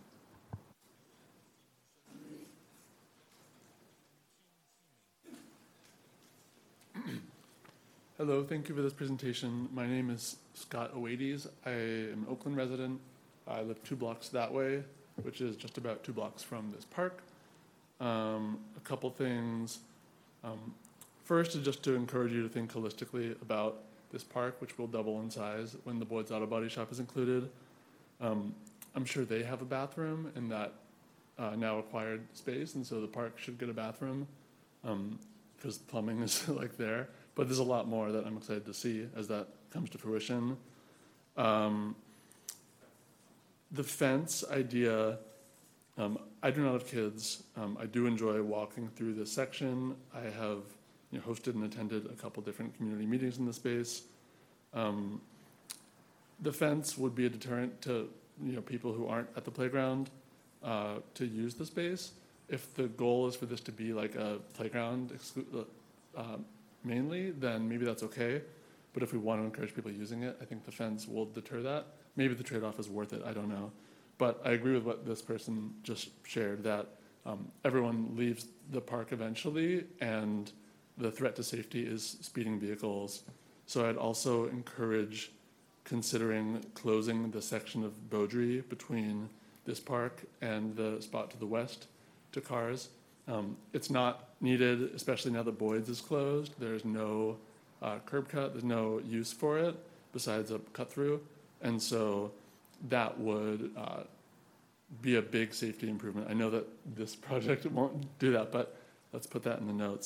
Hello, thank you for this presentation. My name is Scott Oades. I am an Oakland resident. I live two blocks that way, which is just about two blocks from this park. Um, a couple things. Um, first is just to encourage you to think holistically about this park, which will double in size when the Boyd's Auto Body Shop is included. Um, I'm sure they have a bathroom in that uh, now acquired space, and so the park should get a bathroom because um, plumbing is like there. But there's a lot more that I'm excited to see as that comes to fruition. Um, the fence idea, um, I do not have kids. Um, I do enjoy walking through this section. I have you know, hosted and attended a couple different community meetings in the space. Um, the fence would be a deterrent to you know people who aren't at the playground uh, to use the space. If the goal is for this to be like a playground exclu- uh, mainly, then maybe that's okay. But if we want to encourage people using it, I think the fence will deter that. Maybe the trade-off is worth it, I don't know. But I agree with what this person just shared, that um, everyone leaves the park eventually, and the threat to safety is speeding vehicles. So I'd also encourage considering closing the section of Beaudry between this park and the spot to the west to cars. Um, it's not needed, especially now that Boyd's is closed. There's no uh, curb cut, there's no use for it besides a cut through. And so that would uh, be a big safety improvement. I know that this project won't do that, but let's put that in the notes.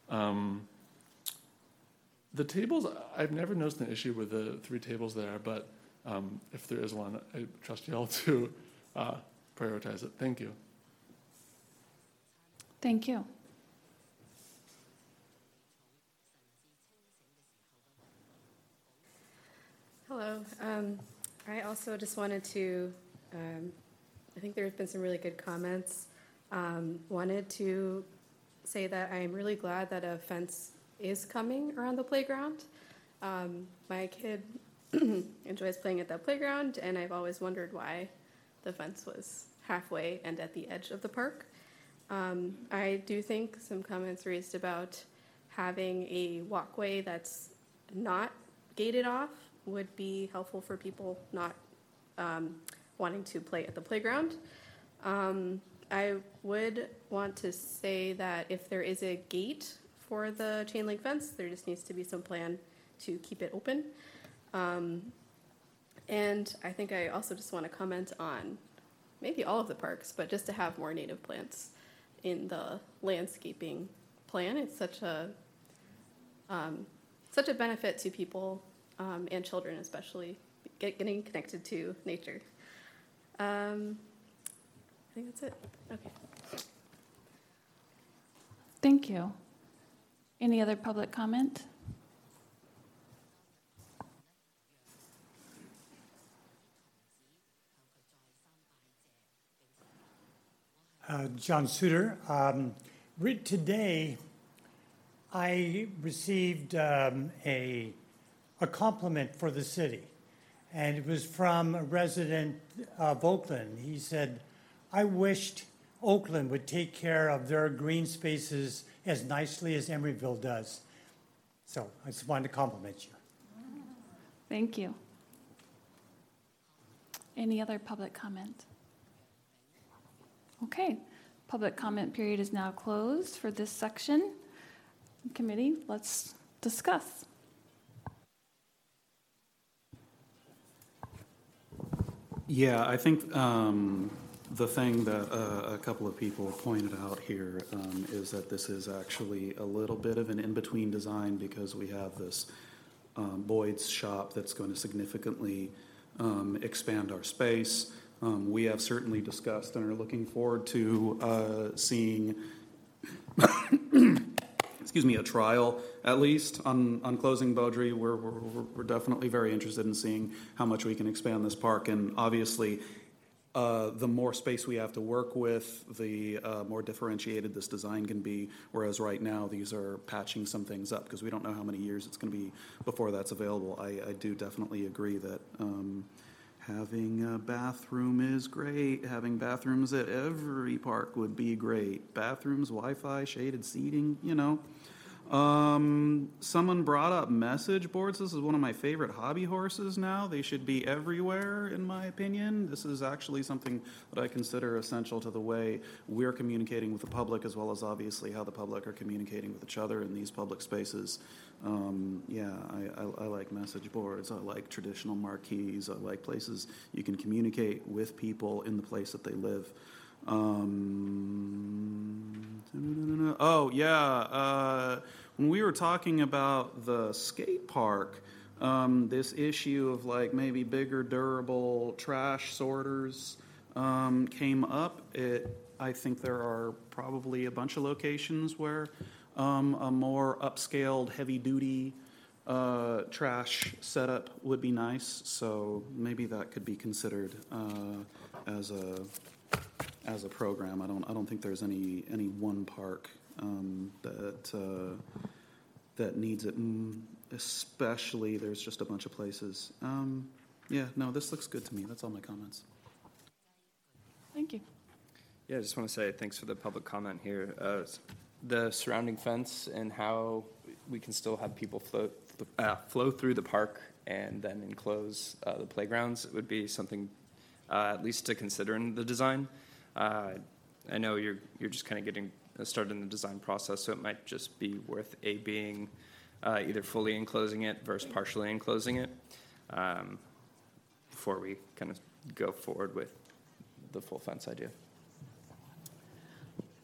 Um, the tables, I've never noticed an issue with the three tables there, but um, if there is one, I trust y'all to uh, prioritize it. Thank you. Thank you. Hello. Um, I also just wanted to, um, I think there have been some really good comments. Um, wanted to say that I'm really glad that a fence is coming around the playground. Um, my kid enjoys playing at that playground, and I've always wondered why the fence was halfway and at the edge of the park. Um, I do think some comments raised about having a walkway that's not gated off would be helpful for people not um, wanting to play at the playground. Um, I would want to say that if there is a gate for the chain link fence, there just needs to be some plan to keep it open. Um, and I think I also just want to comment on maybe all of the parks, but just to have more native plants in the landscaping plan. It's such a um, such a benefit to people um, and children, especially get, getting connected to nature. Um, I think that's it. Okay. Thank you. Any other public comment? Uh, John Suter. Um, re- today, I received um, a, a compliment for the city, and it was from a resident of Oakland. He said, I wished Oakland would take care of their green spaces as nicely as Emeryville does. So I just wanted to compliment you. Thank you. Any other public comment? Okay, public comment period is now closed for this section. Committee, let's discuss. Yeah, I think um, the thing that uh, a couple of people pointed out here um, is that this is actually a little bit of an in-between design because we have this um, Boyd's shop that's going to significantly um, expand our space. Um, we have certainly discussed and are looking forward to uh, seeing, excuse me, a trial at least on, on closing Beaudry. We're, we're, we're definitely very interested in seeing how much we can expand this park. And obviously, uh, the more space we have to work with, the uh, more differentiated this design can be. Whereas right now, these are patching some things up because we don't know how many years it's going to be before that's available. I, I do definitely agree that um, having a bathroom is great. Having bathrooms at every park would be great. Bathrooms, Wi-Fi, shaded seating, you know. Um, someone brought up message boards. This is one of my favorite hobby horses now. They should be everywhere, in my opinion. This is actually something that I consider essential to the way we're communicating with the public, as well as obviously how the public are communicating with each other in these public spaces. Um, yeah, I, I, I like message boards. I like traditional marquees. I like places you can communicate with people in the place that they live. Um, oh, yeah. Uh, when we were talking about the skate park, um, this issue of like maybe bigger, durable trash sorters um, came up. It, I think there are probably a bunch of locations where um, a more upscaled, heavy-duty uh, trash setup would be nice. So maybe that could be considered uh, as a as a program. I don't I don't think there's any any one park um, that uh, that needs it. Mm, especially there's just a bunch of places. Um, yeah, no, this looks good to me. That's all my comments. Thank you. Yeah, I just want to say thanks for the public comment here. Uh, the surrounding fence and how we can still have people float uh, flow through the park and then enclose uh, the playgrounds would be something uh, at least to consider in the design. Uh, I know you're you're just kind of getting started in the design process, so it might just be worth A, being uh, either fully enclosing it versus partially enclosing it um, before we kind of go forward with the full fence idea.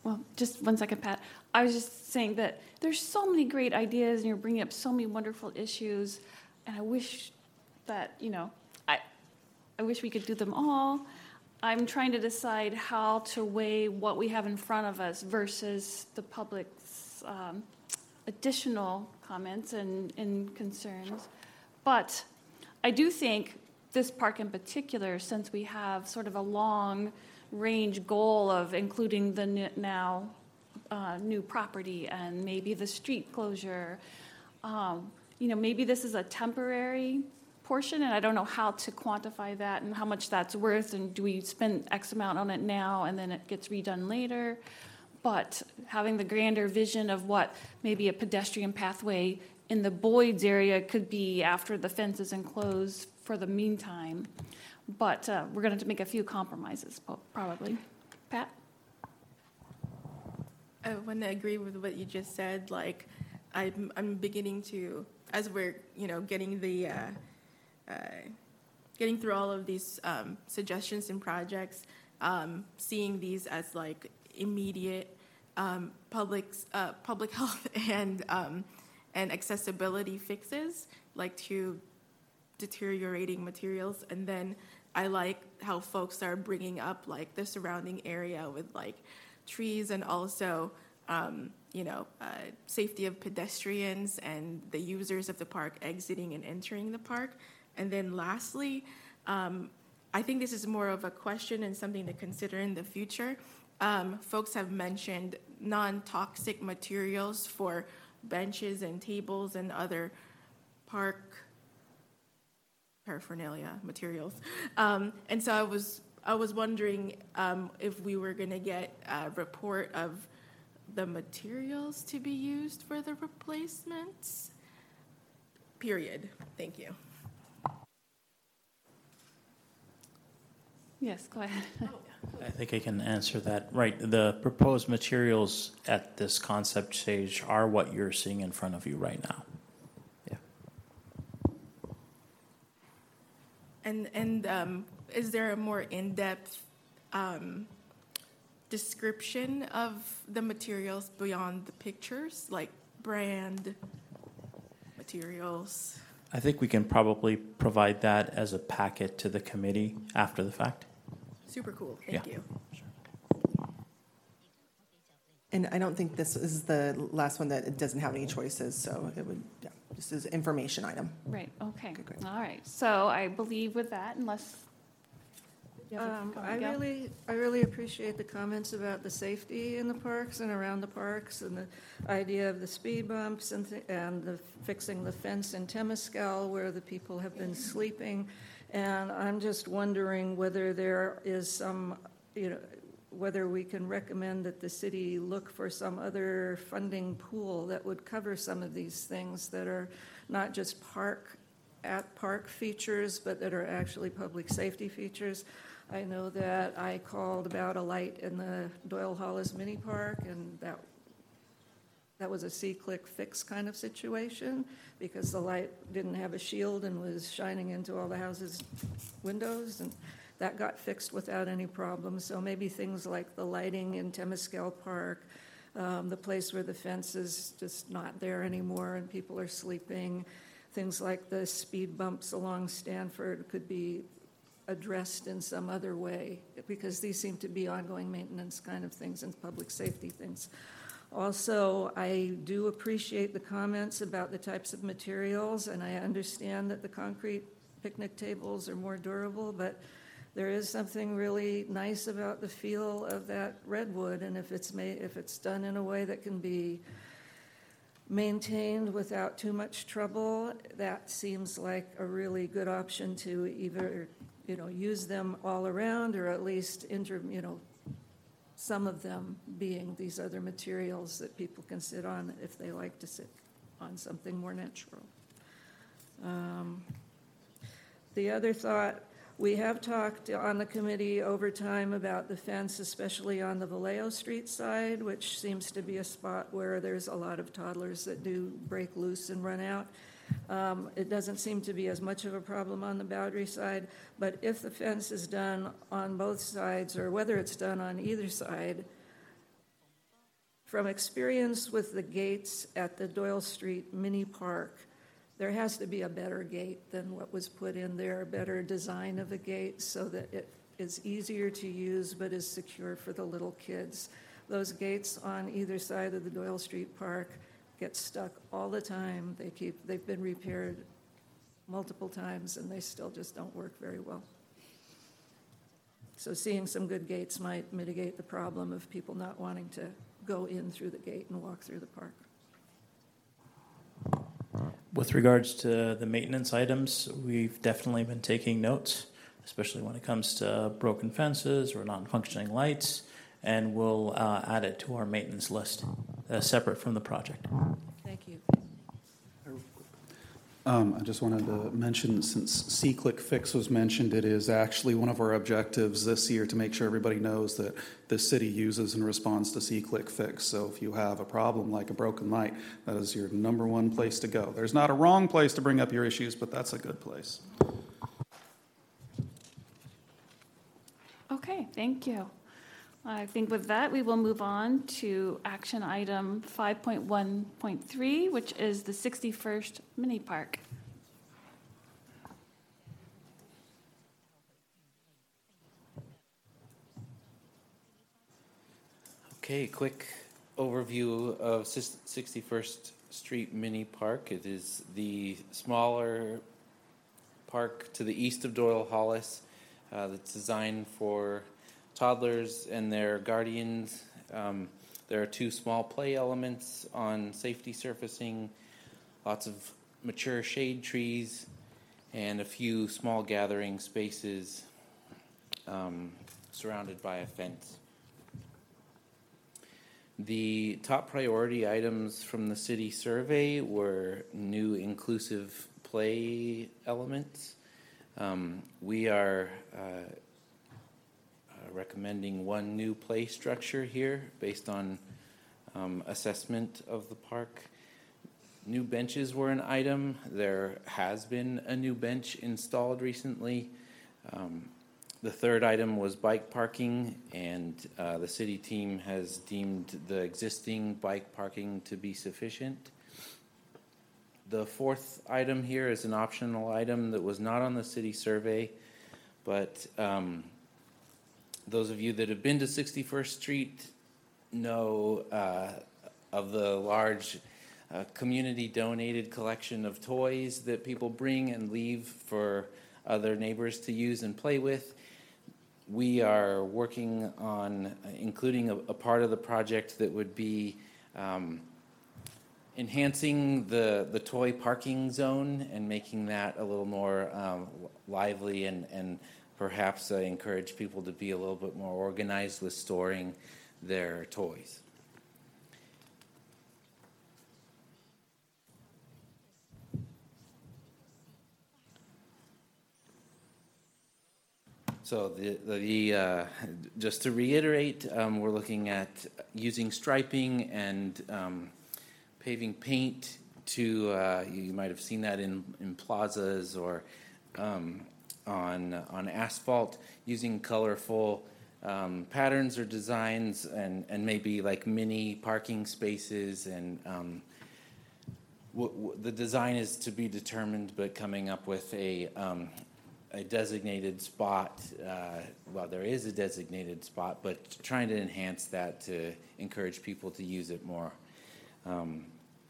Well, just one second, Pat. I was just saying that there's so many great ideas, and you're bringing up so many wonderful issues, and I wish that, you know, I, I wish we could do them all. I'm trying to decide how to weigh what we have in front of us versus the public's um, additional comments and, and concerns. But I do think this park in particular, since we have sort of a long range goal of including the n- now uh, new property and maybe the street closure, um, you know, maybe this is a temporary portion, and I don't know how to quantify that and how much that's worth, and do we spend X amount on it now and then it gets redone later? But having the grander vision of what maybe a pedestrian pathway in the Boyd's area could be after the fence is enclosed for the meantime. But uh, we're going to have to make a few compromises, po- probably. Pat? I want to agree with what you just said. Like, I'm, I'm beginning to, as we're, you know, getting the, uh, uh, getting through all of these um, suggestions and projects, um, seeing these as like immediate um, public, uh, public health and um, and accessibility fixes, like to deteriorating materials. And then I like how folks are bringing up like the surrounding area with like trees and also, um, you know, uh, safety of pedestrians and the users of the park exiting and entering the park. And then lastly, um, I think this is more of a question and something to consider in the future. Um, folks have mentioned non-toxic materials for benches and tables and other park paraphernalia materials. Um, and so I was I was wondering um, if we were going to get a report of the materials to be used for the replacements. Period. Thank you. Yes, go ahead. I think I can answer that. Right, the proposed materials at this concept stage are what you're seeing in front of you right now. And and um, is there a more in-depth um, description of the materials beyond the pictures, like brand materials? I think we can probably provide that as a packet to the committee after the fact. Super cool. Thank Yeah. you. And I don't think this is the last one that it doesn't have any choices, so it would, yeah, this is an information item. Right, okay. All right, so I believe with that, unless. you have a Um, comment, I Gail? really, I really appreciate the comments about the safety in the parks and around the parks, and the idea of the speed bumps and, th- and the fixing the fence in Temescal where the people have been sleeping. And I'm just wondering whether there is some, you know, whether we can recommend that the city look for some other funding pool that would cover some of these things that are not just park, at park features, but that are actually public safety features. I know that I called about a light in the Doyle Hollis Mini Park, and that that was a see-click fix kind of situation because the light didn't have a shield and was shining into all the houses' windows, and that got fixed without any problem. So maybe things like the lighting in Temescal Park, um, the place where the fence is just not there anymore and people are sleeping, things like the speed bumps along Stanford could be addressed in some other way, because these seem to be ongoing maintenance kind of things and public safety things. Also, I do appreciate the comments about the types of materials, and I understand that the concrete picnic tables are more durable, but there is something really nice about the feel of that redwood, and if it's made, if it's done in a way that can be maintained without too much trouble, that seems like a really good option to either, you know, use them all around, or at least inter, you know, some of them being these other materials that people can sit on if they like to sit on something more natural. Um, the other thought, we have talked on the committee over time about the fence, especially on the Vallejo Street side, which seems to be a spot where there's a lot of toddlers that do break loose and run out. Um, it doesn't seem to be as much of a problem on the Boundary side, but if the fence is done on both sides, or whether it's done on either side, from experience with the gates at the Doyle Street Mini Park, there has to be a better gate than what was put in there, a better design of a gate so that it is easier to use but is secure for the little kids. Those gates on either side of the Doyle Street Park get stuck all the time. They keep, they've been repaired multiple times and they still just don't work very well. So seeing some good gates might mitigate the problem of people not wanting to go in through the gate and walk through the park. With regards to the maintenance items, we've definitely been taking notes, especially when it comes to broken fences or non-functioning lights, and we'll uh, add it to our maintenance list, uh, separate from the project. Thank you. Um, I just wanted to mention, since C-Click Fix was mentioned, it is actually one of our objectives this year to make sure everybody knows that the city uses and responds to C-Click Fix. So if you have a problem like a broken light, that is your number one place to go. There's not a wrong place to bring up your issues, but that's a good place. Okay, thank you. I think with that, we will move on to action item five point one point three, which is the sixty-first Mini Park. Okay, quick overview of sixty-first Street Mini Park. It is the smaller park to the east of Doyle Hollis uh, that's designed for toddlers and their guardians. Um, there are two small play elements on safety surfacing, lots of mature shade trees, and a few small gathering spaces um, surrounded by a fence. The top priority items from the city survey were new inclusive play elements. Um, we are uh, recommending one new play structure here based on um, assessment of the park. New benches were an item. There has been a new bench installed recently. Um, the third item was bike parking, and uh, the city team has deemed the existing bike parking to be sufficient. The fourth item here is an optional item that was not on the city survey, but um, those of you that have been to sixty-first Street know uh, of the large uh, community-donated collection of toys that people bring and leave for other neighbors to use and play with. We are working on including a, a part of the project that would be um, enhancing the, the toy parking zone and making that a little more um, lively and, and perhaps uh, encourage people to be a little bit more organized with storing their toys. So the, the uh, just to reiterate, um, we're looking at using striping and um, paving paint to, uh, you might have seen that in, in plazas or um, on on asphalt, using colorful um, patterns or designs, and and maybe like mini parking spaces, and um, w- w- the design is to be determined, but coming up with a um, a designated spot. Uh, well, there is a designated spot, but trying to enhance that to encourage people to use it more. Um,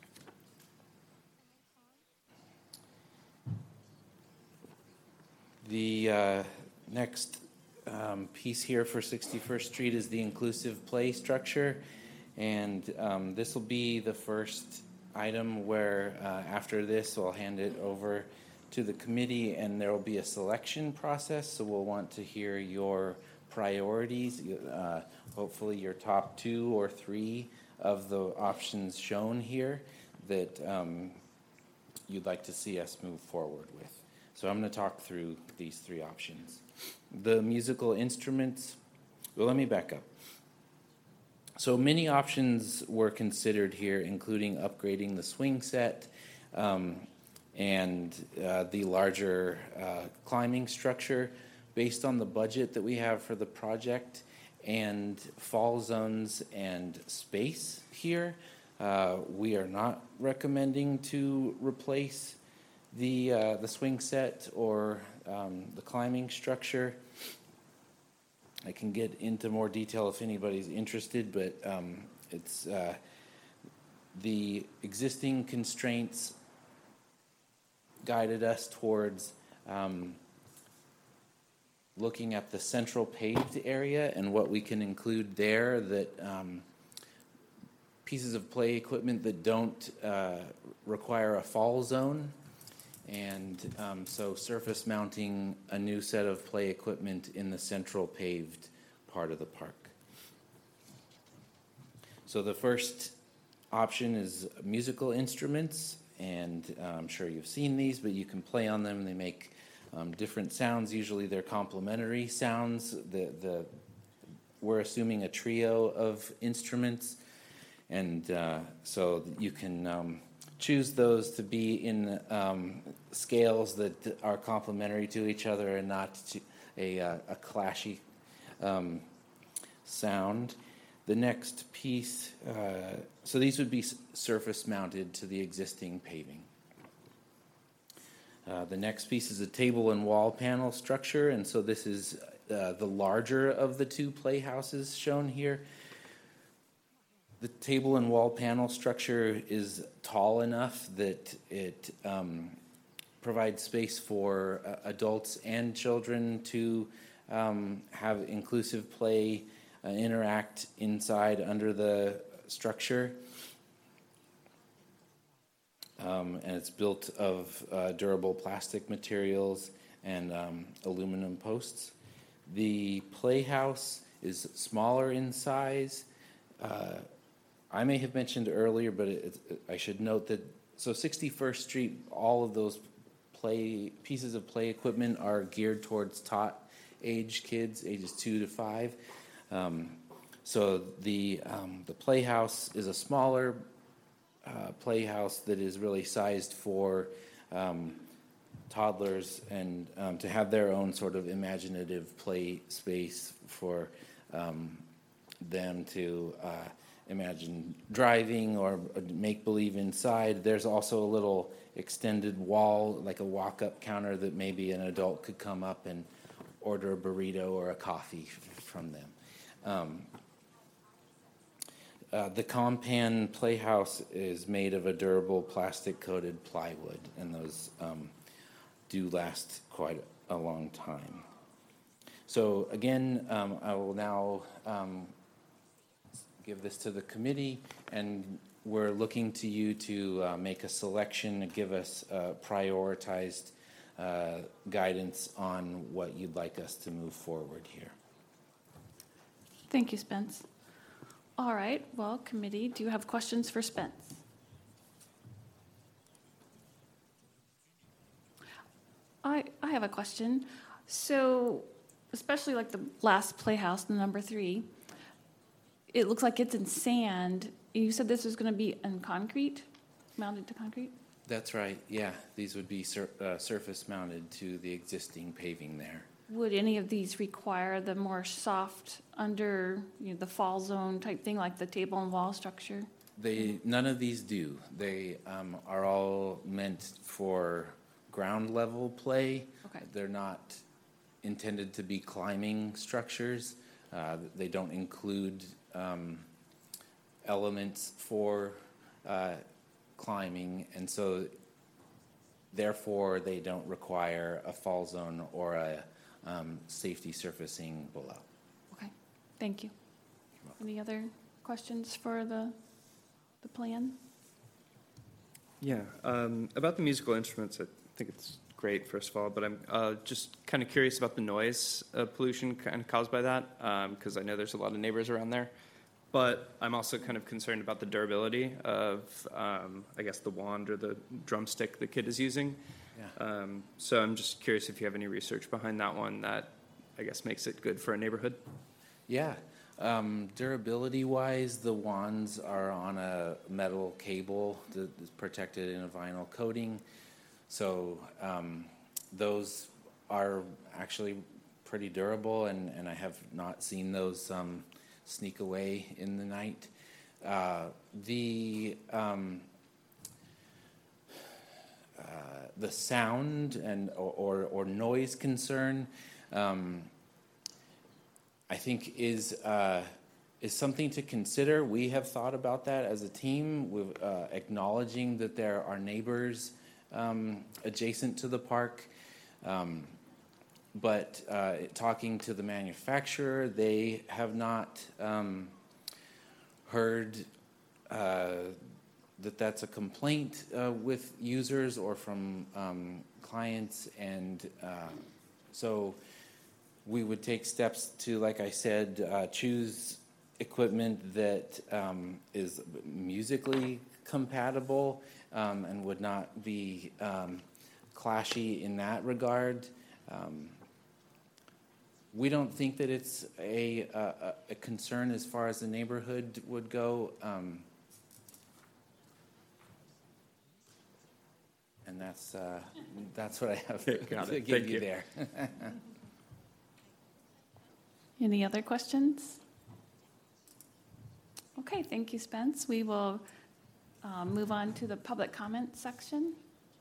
The uh, next um, piece here for sixty-first Street is the inclusive play structure, and um, this will be the first item where uh, after this I'll hand it over to the committee, and there will be a selection process, so we'll want to hear your priorities, uh, hopefully your top two or three of the options shown here that um, you'd like to see us move forward with. So I'm going to talk through these three options. The musical instruments, well, let me back up. So many options were considered here, including upgrading the swing set um, and uh, the larger uh, climbing structure based on the budget that we have for the project and fall zones and space here. Uh, we are not recommending to replace the uh, the swing set or um, the climbing structure. I can get into more detail if anybody's interested, but um, it's uh, the existing constraints guided us towards um, looking at the central paved area and what we can include there, that um, pieces of play equipment that don't uh, require a fall zone. And um, so surface mounting a new set of play equipment in the central paved part of the park. So the first option is musical instruments, and uh, I'm sure you've seen these, but you can play on them. They make um, different sounds. Usually they're complementary sounds. The, the, we're assuming a trio of instruments, and uh, so you can um, choose those to be in um, scales that are complementary to each other and not to a, uh, a clashy um, sound. The next piece, uh, so these would be s- surface mounted to the existing paving. Uh, the next piece is a table and wall panel structure, and so this is uh, the larger of the two playhouses shown here. The table and wall panel structure is tall enough that it um, provides space for uh, adults and children to um, have inclusive play, uh, interact inside under the structure. Um, and it's built of uh, durable plastic materials and um, aluminum posts. The playhouse is smaller in size. Uh, I may have mentioned earlier, but it, it, I should note that, so sixty-first Street, all of those play pieces of play equipment are geared towards taught age kids, ages two to five. Um, so the, um, the playhouse is a smaller uh, playhouse that is really sized for um, toddlers and um, to have their own sort of imaginative play space for um, them to uh, imagine driving or make believe inside. There's also a little extended wall, like a walk-up counter that maybe an adult could come up and order a burrito or a coffee from them. Um, uh, the Compan Playhouse is made of a durable plastic-coated plywood, and those um, do last quite a long time. So again, um, I will now um, give this to the committee, and we're looking to you to uh, make a selection and give us uh, prioritized uh, guidance on what you'd like us to move forward here. Thank you, Spence. All right, well, committee, do you have questions for Spence? I, I have a question. So, especially like the last playhouse, the number three, it looks like it's in sand. You said this was going to be in concrete, mounted to concrete? That's right, yeah. These would be sur- uh, surface mounted to the existing paving there. Would any of these require the more soft under, you know, the fall zone type thing, like the table and wall structure? They, none of these do. They um, are all meant for ground level play. Okay. They're not intended to be climbing structures. Uh, they don't include um, elements for uh, climbing, and so therefore they don't require a fall zone or a um, safety surfacing below. Okay, thank you. Any other questions for the, the plan? Yeah, um, about the musical instruments, I think it's great, first of all, but I'm uh, just kind of curious about the noise uh, pollution kind of caused by that, because um, I know there's a lot of neighbors around there. But I'm also kind of concerned about the durability of, um, I guess, the wand or the drumstick the kid is using. Yeah. Um, so I'm just curious if you have any research behind that one that, I guess, makes it good for a neighborhood. Yeah. Um, durability-wise, the wands are on a metal cable that's protected in a vinyl coating. So um, those are actually pretty durable, and, and I have not seen those um, sneak away in the night. Uh, the um, uh, the sound and or, or, or noise concern, um, I think is uh, is something to consider. We have thought about that as a team, with uh, acknowledging that there are neighbors um, adjacent to the park. Um, but uh, talking to the manufacturer, they have not um, heard uh, that that's a complaint uh, with users or from um, clients, and uh, so we would take steps to, like I said, uh, choose equipment that um, is musically compatible um, and would not be um, clashy in that regard. Um, we don't think that it's a, a, a concern as far as the neighborhood would go. Um, and that's uh, that's what I have to, Got to it. give Thank you you. there. Any other questions? Okay, thank you, Spence. We will uh, move on to the public comment section.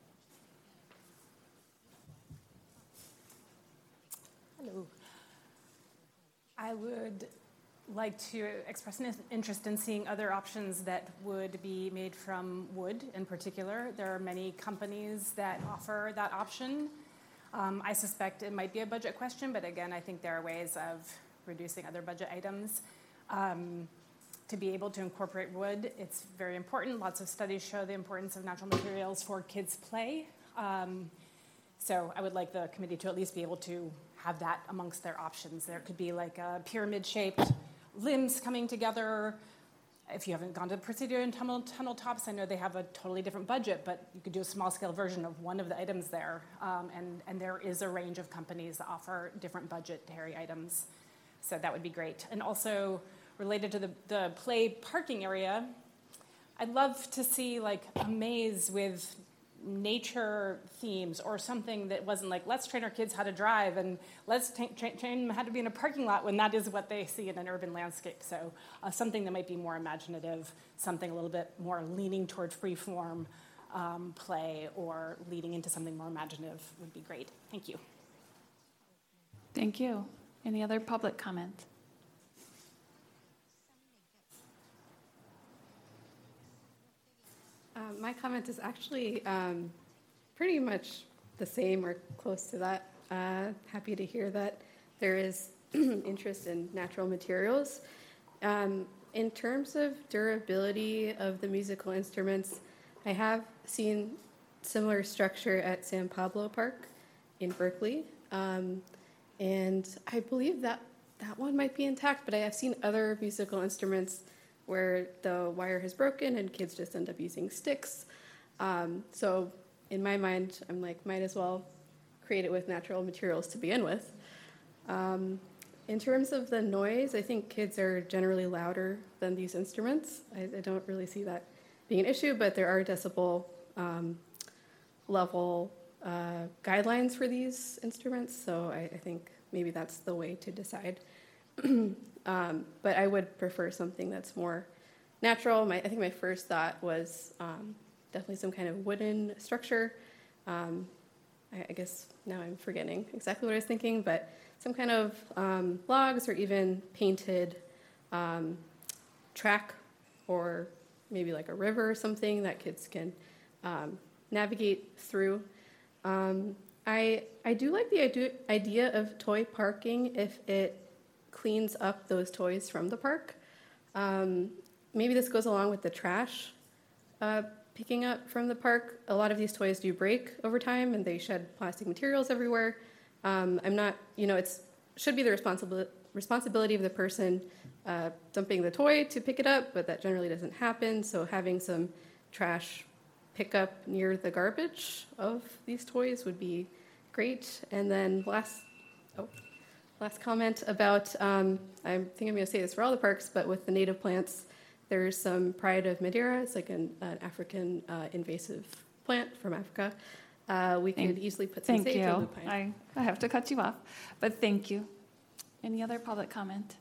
Hello. I would like to express an interest in seeing other options that would be made from wood in particular. There are many companies that offer that option. Um, I suspect it might be a budget question, but again, I think there are ways of reducing other budget items. Um, to be able to incorporate wood, it's very important. Lots of studies show the importance of natural materials for kids' play. Um, so I would like the committee to at least be able to have that amongst their options. There could be like a pyramid-shaped limbs coming together. If you haven't gone to Presidio and tunnel, tunnel Tops, I know they have a totally different budget, but you could do a small-scale version of one of the items there. Um, and, and there is a range of companies that offer different budgetary items. So that would be great. And also, related to the, the play parking area, I'd love to see like a maze with nature themes or something that wasn't like, let's train our kids how to drive and let's t- tra- train them how to be in a parking lot, when that is what they see in an urban landscape. So uh, something that might be more imaginative, something a little bit more leaning toward free-form um, play or leading into something more imaginative would be great. Thank you. Thank you. Any other public comment? Uh, my comment is actually um, pretty much the same or close to that. Uh, happy to hear that there is interest in natural materials. Um, in terms of durability of the musical instruments, I have seen similar structure at San Pablo Park in Berkeley. Um, and I believe that that one might be intact, but I have seen other musical instruments where the wire has broken and kids just end up using sticks. Um, so in my mind, I'm like, might as well create it with natural materials to begin with. Um, in terms of the noise, I think kids are generally louder than these instruments. I, I don't really see that being an issue, but there are decibel um, level uh, guidelines for these instruments, so I, I think maybe that's the way to decide. Um, but I would prefer something that's more natural. My, I think my first thought was um, definitely some kind of wooden structure. Um, I, I guess now I'm forgetting exactly what I was thinking, but some kind of um, logs or even painted um, track, or maybe like a river or something that kids can um, navigate through. Um, I I do like the idea, idea of toy parking if it cleans up those toys from the park. Um, maybe this goes along with the trash uh, picking up from the park. A lot of these toys do break over time and they shed plastic materials everywhere. Um, I'm not, you know, it's should be the responsibility responsibility of the person uh, dumping the toy to pick it up, but that generally doesn't happen. So having some trash pickup near the garbage of these toys would be great. And then last, oh, Last comment about, um, I think I'm going to say this for all the parks, but with the native plants, there's some Pride of Madeira. It's like an, an African uh, invasive plant from Africa. Uh, we could Thank- easily put some Thank sage or you. lupine. I, I have to cut you off, but thank you. Any other public comment?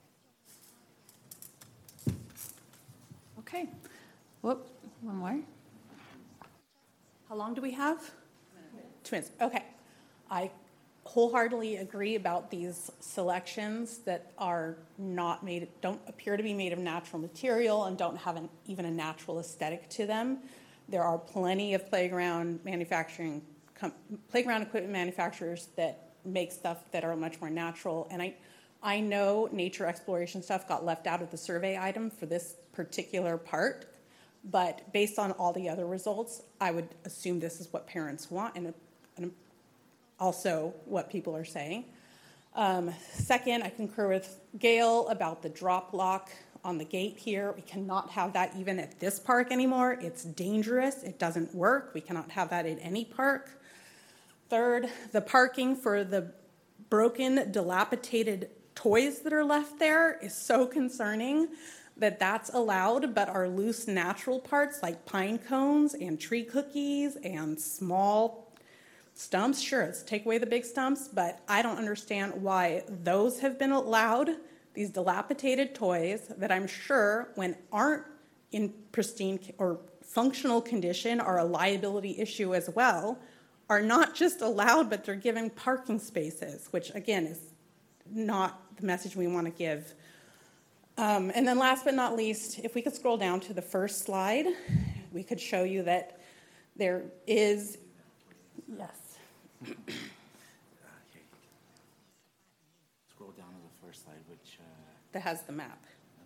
Okay. Whoop, one more. How long do we have? Two minutes. Okay. I wholeheartedly agree about these selections that are not made, don't appear to be made of natural material and don't have an, even a natural aesthetic to them. There are plenty of playground manufacturing, com, playground equipment manufacturers that make stuff that are much more natural. And I, I know nature exploration stuff got left out of the survey item for this particular part, but based on all the other results, I would assume this is what parents want and, and also what people are saying. Um, second, I concur with Gail about the drop lock on the gate here. We cannot have that even at this park anymore. It's dangerous. It doesn't work. We cannot have that at any park. Third, the parking for the broken, dilapidated toys that are left there is so concerning that that's allowed, but our loose natural parts like pine cones and tree cookies and small stumps, sure, let's take away the big stumps, but I don't understand why those have been allowed. These dilapidated toys that I'm sure, when aren't in pristine or functional condition, are a liability issue as well, are not just allowed, but they're given parking spaces, which again is not the message we want to give. Um, and then last but not least, if we could scroll down to the first slide, we could show you that there is, yes. Scroll down to the first slide, which... Uh... That has the map.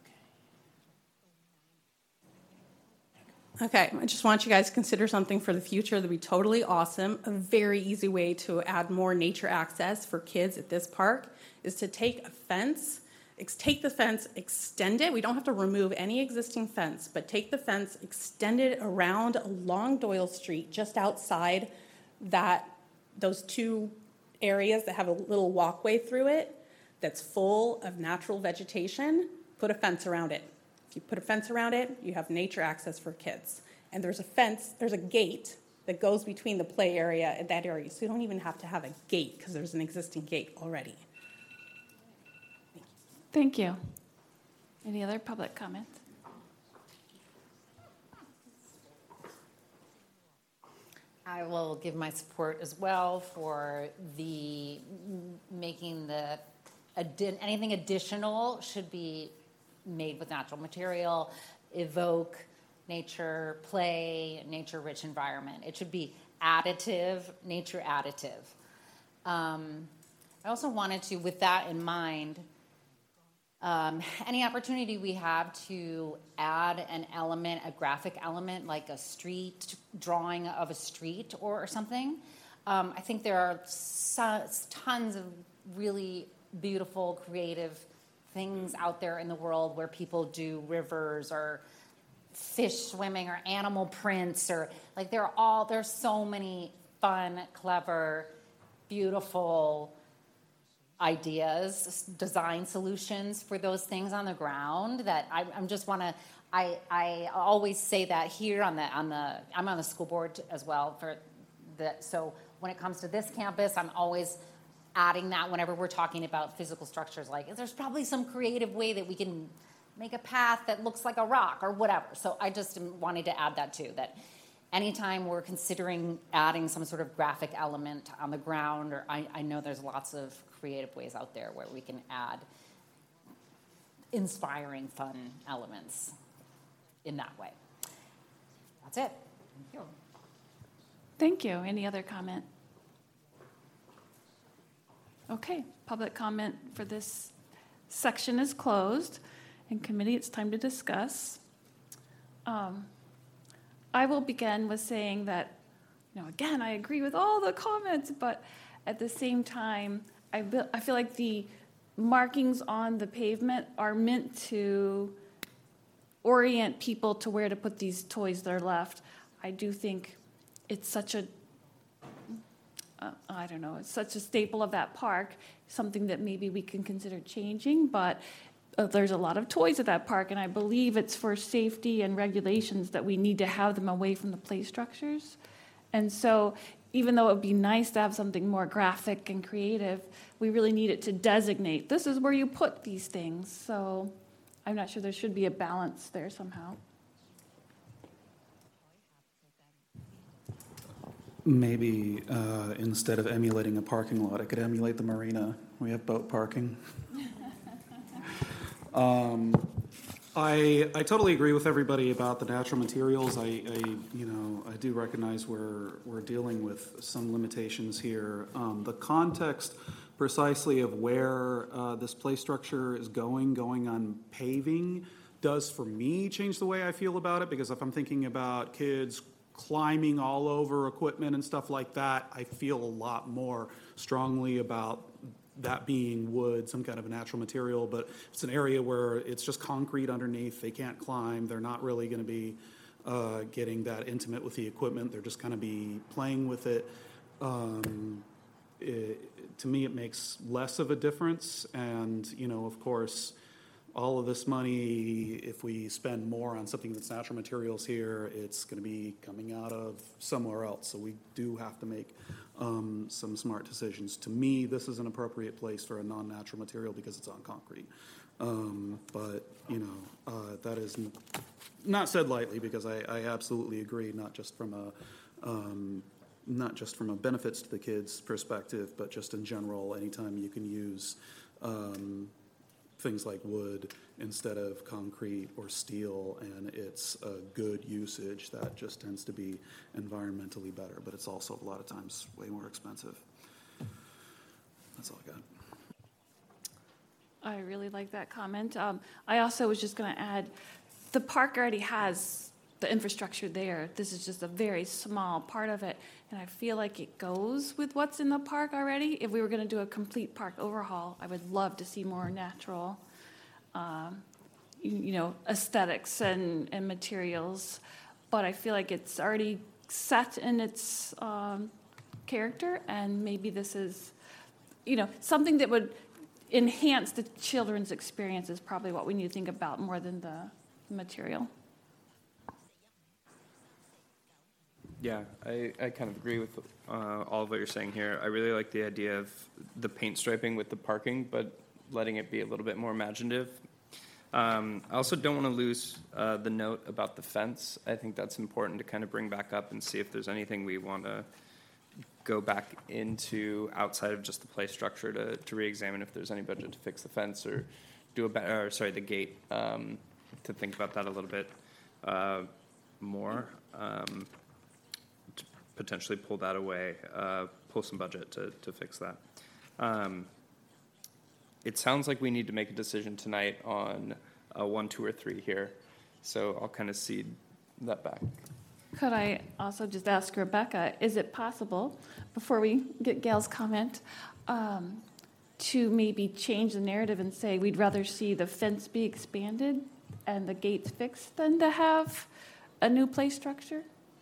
Okay, I just want you guys to consider something for the future that would be totally awesome. A very easy way to add more nature access for kids at this park is to take a fence, ex- take the fence, extend it. We don't have to remove any existing fence, but take the fence, extend it around along Doyle Street, just outside that those two areas that have a little walkway through it that's full of natural vegetation. Put a fence around it. If you put a fence around it, you have nature access for kids. And there's a fence, there's a gate that goes between the play area and that area. So you don't even have to have a gate because there's an existing gate already. Thank you. Any other public comments? I will give my support as well for the making the addi- anything additional should be made with natural material, evoke nature, play, nature-rich environment. It should be additive, nature additive. Um, I also wanted to, with that in mind, um, any opportunity we have to add an element, a graphic element, like a street drawing of a street or, or something. Um, I think there are so, tons of really beautiful, creative things out there in the world where people do rivers or fish swimming or animal prints or like there are all there's so many fun, clever, beautiful ideas, design solutions for those things on the ground that I, I'm just want to. I I always say that here on the on the I'm on the school board as well for the so when it comes to this campus, I'm always adding that whenever we're talking about physical structures. Like there's probably some creative way that we can make a path that looks like a rock or whatever. So I just wanted to add that too. That anytime we're considering adding some sort of graphic element on the ground, or I, I know there's lots of creative ways out there where we can add inspiring, fun elements in that way. That's it. Thank you. Thank you. Any other comment? Okay, public comment for this section is closed. In committee, it's time to discuss. Um, I will begin with saying that, you know, again, I agree with all the comments, but at the same time, I, be- I feel like the markings on the pavement are meant to orient people to where to put these toys that are left. I do think it's such a, uh, I don't know, it's such a staple of that park, something that maybe we can consider changing, but uh, there's a lot of toys at that park, and I believe it's for safety and regulations that we need to have them away from the play structures. And so even though it would be nice to have something more graphic and creative, we really need it to designate, this is where you put these things. So I'm not sure, there should be a balance there somehow. Maybe uh, instead of emulating a parking lot, it could emulate the marina. We have boat parking. um, I I totally agree with everybody about the natural materials. I, I you know I do recognize we're we're dealing with some limitations here. Um, the context precisely of where uh, this play structure is going, going on paving, does for me change the way I feel about it, because if I'm thinking about kids climbing all over equipment and stuff like that, I feel a lot more strongly about that being wood, some kind of a natural material. But it's an area where it's just concrete underneath, they can't climb, they're not really going to be uh, getting that intimate with the equipment, they're just going to be playing with it. Um, it. To me, it makes less of a difference, and, you know, of course, all of this money, if we spend more on something that's natural materials here, it's going to be coming out of somewhere else. So we do have to make um, some smart decisions. To me, this is an appropriate place for a non-natural material because it's on concrete. Um, but, you know, uh, that is n- not said lightly, because I, I absolutely agree, not just from a um, not just from a benefits to the kids perspective, but just in general, anytime you can use um, things like wood instead of concrete or steel, and it's a good usage, that just tends to be environmentally better, but it's also a lot of times way more expensive. That's all I got. I really like that comment. Um, I also was just going to add, the park already has the infrastructure there. This is just a very small part of it, and I feel like it goes with what's in the park already. If we were going to do a complete park overhaul, I would love to see more natural, um, you, you know, aesthetics and, and materials, but I feel like it's already set in its um, character, and maybe this is, you know, something that would enhance the children's experience is probably what we need to think about more than the material. Yeah, I, I kind of agree with uh, all of what you're saying here. I really like the idea of the paint striping with the parking, but letting it be a little bit more imaginative. Um, I also don't want to lose uh, the note about the fence. I think that's important to kind of bring back up and see if there's anything we want to go back into outside of just the play structure to, to re-examine if there's any budget to fix the fence or do a better, or sorry, the gate, um, to think about that a little bit uh, more. Um, potentially pull that away, uh, pull some budget to, to fix that. Um, it sounds like we need to make a decision tonight on uh, one, two, or three here. So I'll kind of cede that back. Could I also just ask Rebecca, is it possible, before we get Gail's comment, um, to maybe change the narrative and say we'd rather see the fence be expanded and the gates fixed than to have a new play structure?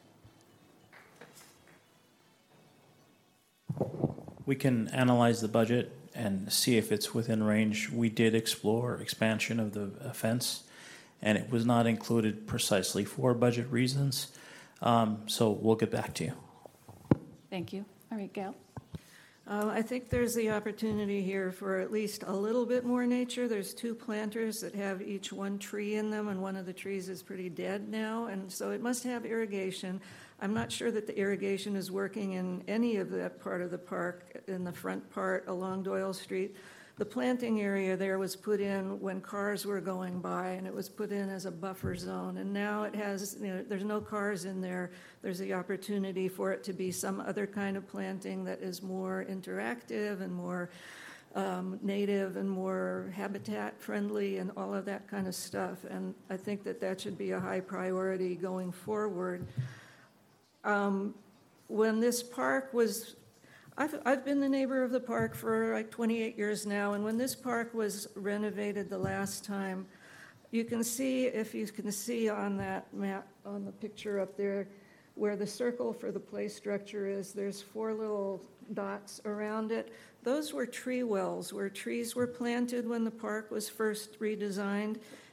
We can analyze the budget and see if it's within range. We did explore expansion of the fence, and it was not included precisely for budget reasons. Um, so we'll get back to you. Thank you. All right, Gail. Uh, I think there's the opportunity here for at least a little bit more nature. There's two planters that have each one tree in them, and one of the trees is pretty dead now, and so it must have irrigation. I'm not sure that the irrigation is working in any of that part of the park, in the front part along Doyle Street. The planting area there was put in when cars were going by, and it was put in as a buffer zone. And now it has, you know, there's no cars in there. There's the opportunity for it to be some other kind of planting that is more interactive and more um, native and more habitat friendly and all of that kind of stuff. And I think that that should be a high priority going forward. Um, when this park was, I've, I've been the neighbor of the park for like twenty-eight years now, and when this park was renovated the last time, you can see, if you can see on that map, on the picture up there, where the circle for the play structure is, there's four little dots around it. Those were tree wells where trees were planted when the park was first redesigned,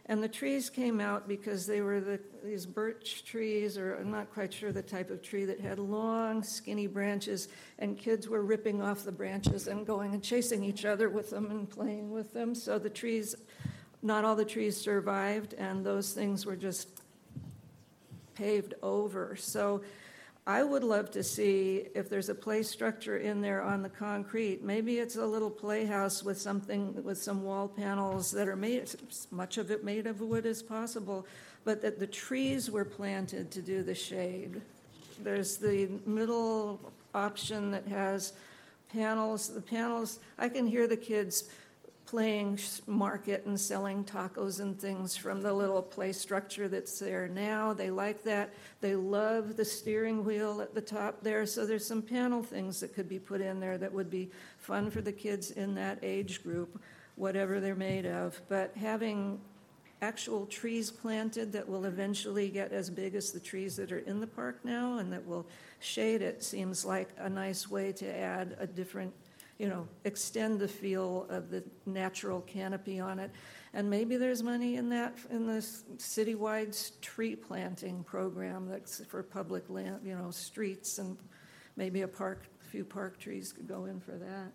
And the trees came out because they were the, these birch trees, or I'm not quite sure the type of tree, that had long, skinny branches, and kids were ripping off the branches and going and chasing each other with them and playing with them. So the trees, not all the trees survived, and those things were just paved over. So I would love to see if there's a play structure in there on the concrete. Maybe it's a little playhouse with something, with some wall panels that are made, as much of it made of wood as possible, but that the trees were planted to do the shade. There's the middle option that has panels. The panels, I can hear the kids playing market and selling tacos and things from the little play structure that's there now. They like that. They love the steering wheel at the top there. So there's some panel things that could be put in there that would be fun for the kids in that age group, whatever they're made of. But having actual trees planted that will eventually get as big as the trees that are in the park now and that will shade it seems like a nice way to add a different, you know, extend the feel of the natural canopy on it. And maybe there's money in that, in this citywide tree planting program that's for public land, you know, streets, and maybe a park, a few park trees could go in for that.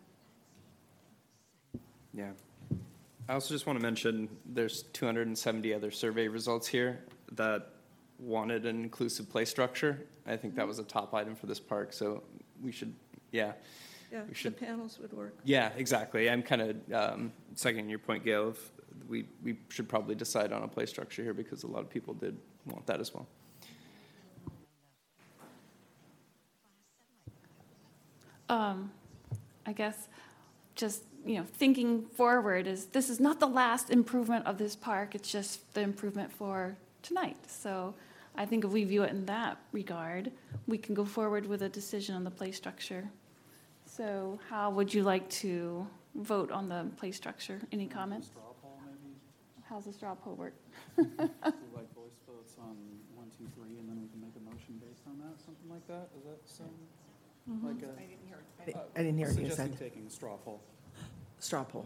Yeah. I also just want to mention there's two hundred seventy other survey results here that wanted an inclusive play structure. I think that was a top item for this park, so we should, yeah. Yeah, we should, the panels would work. Yeah, exactly. I'm kind of um, seconding your point, Gail, of we, we should probably decide on a play structure here because a lot of people did want that as well. Um, I guess just, you know, thinking forward is this is not the last improvement of this park. It's just the improvement for tonight. So I think if we view it in that regard, we can go forward with a decision on the play structure. So how would you like to vote on the play structure? Any comments? Straw poll, maybe? How's the straw poll work? Do like voice votes on one, two, three, and then we can make a motion based on that, something like that? Does that sound Mhm. like a? I didn't hear it. I didn't- I didn't hear what you said. Suggesting taking a straw poll. Straw poll.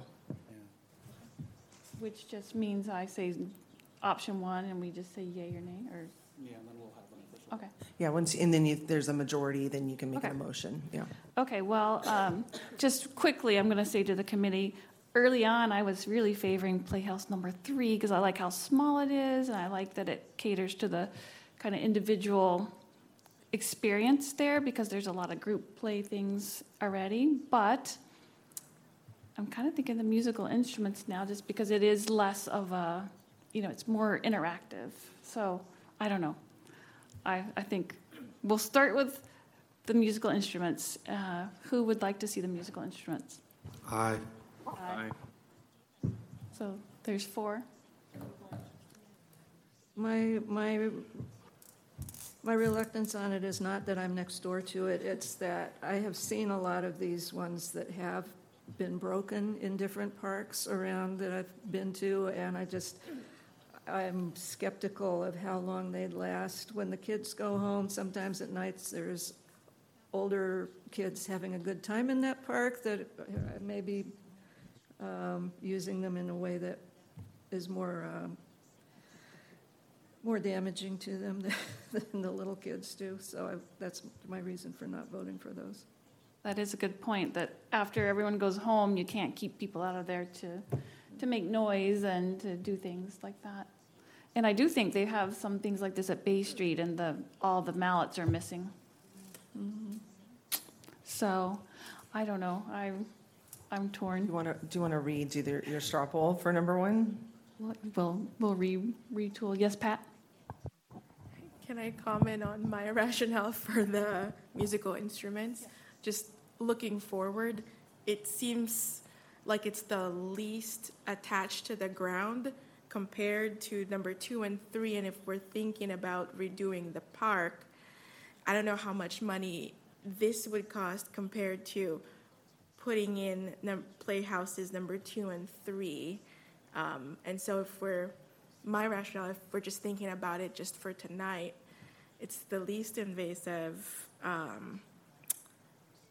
Which just means I say option one and we just say yay or nay, or? Yeah, and then we'll have an official. Okay. Yeah, once, and then if there's a majority, then you can make Okay. a motion, yeah. Okay, well, um, just quickly, I'm going to say to the committee, early on, I was really favoring Playhouse number three because I like how small it is, and I like that it caters to the kind of individual experience there because there's a lot of group play things already. But I'm kind of thinking the musical instruments now just because it is less of a, you know, it's more interactive. So I don't know. I, I think we'll start with the musical instruments. Uh, who would like to see the musical instruments? Aye. Aye. So there's four. My, my, my reluctance on it is not that I'm next door to it, it's that I have seen a lot of these ones that have been broken in different parks around that I've been to, and I just, I'm skeptical of how long they'd last. When the kids go home, sometimes at nights there's older kids having a good time in that park that uh, maybe um, using them in a way that is more um, more damaging to them than, than the little kids do. So I, that's my reason for not voting for those. That is a good point, that after everyone goes home, you can't keep people out of there to, to make noise and to do things like that. And I do think they have some things like this at Bay Street, and the all the mallets are missing. Mm-hmm. So, I don't know. I, I'm torn. Do you want to, do you want to read do the, your straw poll for number one? We'll, we'll re, retool. Yes, Pat? Can I comment on my rationale for the musical instruments? Just looking forward, it seems like it's the least attached to the ground compared to number two and three. And if we're thinking about redoing the park, I don't know how much money this would cost compared to putting in num- playhouses number two and three. Um, and so if we're, my rationale, if we're just thinking about it just for tonight, it's the least invasive. Um,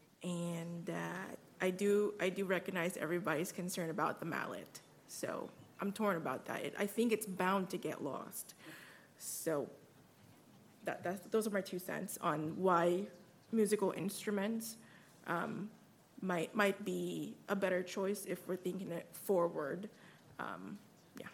and uh, I do I do recognize everybody's concern about the mallet. So I'm torn about that. It, I think it's bound to get lost. So that, that, those are my two cents on why musical instruments um, might, might be a better choice if we're thinking it forward. Um, yeah.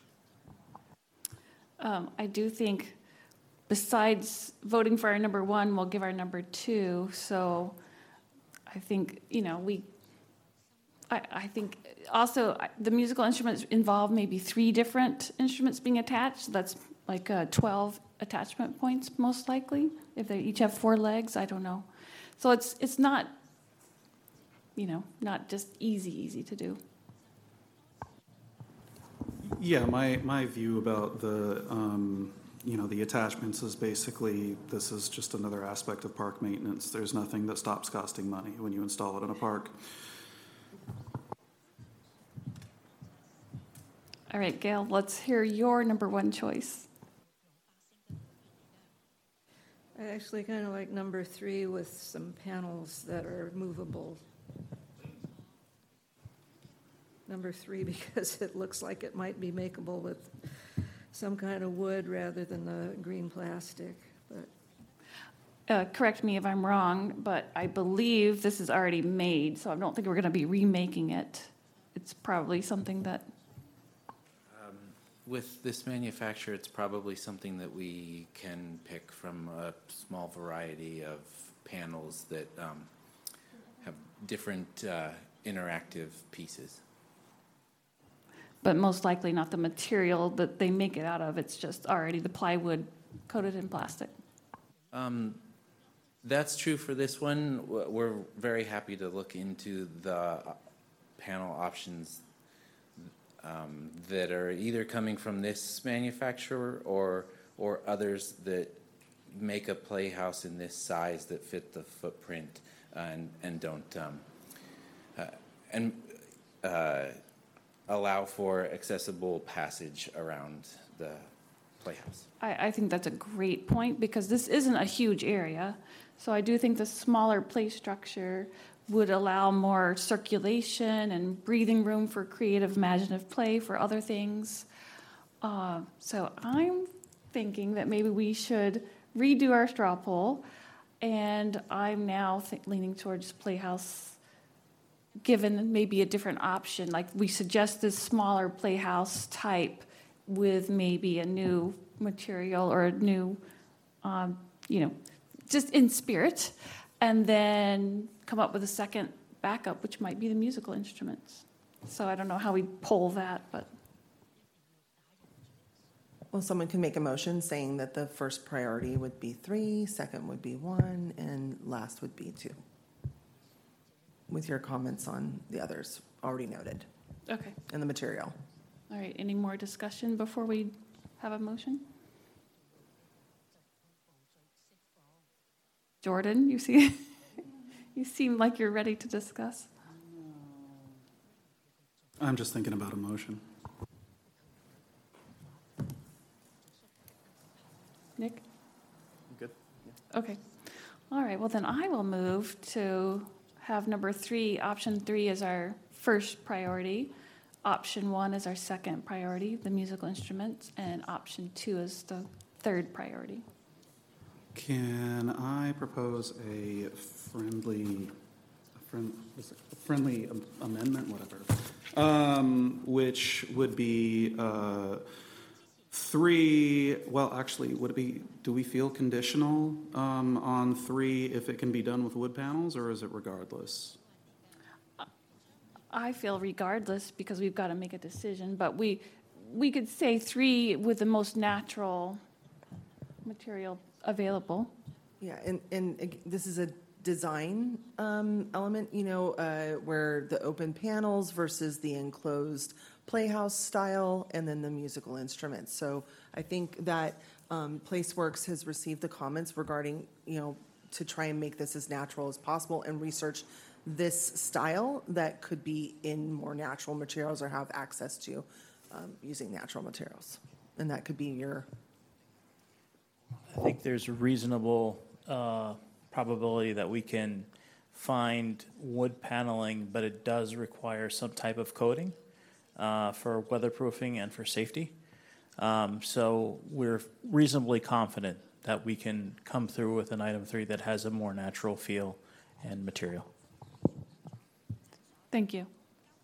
Um, I do think besides voting for our number one, we'll give our number two. So I think, you know, we, I, I think also I- the musical instruments involve maybe three different instruments being attached. That's like uh, twelve attachment points, most likely, if they each have four legs. I don't know. So it's it's not, you know, not just easy, easy to do. Yeah, my, my view about the, um, you know, the attachments is basically, this is just another aspect of park maintenance. There's nothing that stops costing money when you install it in a park. All right, Gail, let's hear your number one choice. I actually kind of like number three with some panels that are movable. Number three, because it looks like it might be makeable with some kind of wood rather than the green plastic, but. Uh, correct me if I'm wrong, but I believe this is already made, so I don't think we're going to be remaking it. It's probably something that, Um, With this manufacturer, it's probably something that we can pick from a small variety of panels that um, have different uh, interactive pieces. but most likely not the material that they make it out of. It's just already the plywood coated in plastic. Um, that's true for this one. W- We're very happy to look into the uh, panel options um, that are either coming from this manufacturer or or others that make a playhouse in this size that fit the footprint and and don't um, uh, and uh, allow for accessible passage around the playhouse. I, I think that's a great point because this isn't a huge area. So I do think the smaller play structure would allow more circulation and breathing room for creative, imaginative play for other things. Uh, so I'm thinking that maybe we should redo our straw poll, and I'm now th- leaning towards Playhouse, given maybe a different option. Like we suggest this smaller Playhouse type with maybe a new material or a new, um, you know, just in spirit, and then come up with a second backup, which might be the musical instruments. So I don't know how we poll that, but. Well, someone can make a motion saying that the first priority would be three, second would be one, and last would be two. With your comments on the others already noted. Okay. And the material. All right, any more discussion before we have a motion? Jordan, you see, you seem like you're ready to discuss. I'm just thinking about a motion. Nick? Good. Okay. All right, well then I will move to have number three, option three is our first priority. Option one is our second priority, the musical instruments, and option two is the third priority. Can I propose a friendly, a friend, what's it, a friendly am- amendment, whatever, um, which would be uh, three, well, actually, would it be, do we feel conditional um, on three if it can be done with wood panels, or is it regardless? I feel regardless because we've got to make a decision, but we we could say three with the most natural material available. Yeah, and, and ag- this is a design um, element, you know, uh, where the open panels versus the enclosed playhouse style, and then the musical instruments. So I think that um, PlaceWorks has received the comments regarding, you know, to try and make this as natural as possible and research this style that could be in more natural materials or have access to um, using natural materials. And that could be your I think there's a reasonable uh, probability that we can find wood paneling, but it does require some type of coating. uh, for weatherproofing and for safety. Um, so we're reasonably confident that we can come through with an item three that has a more natural feel and material. Thank you.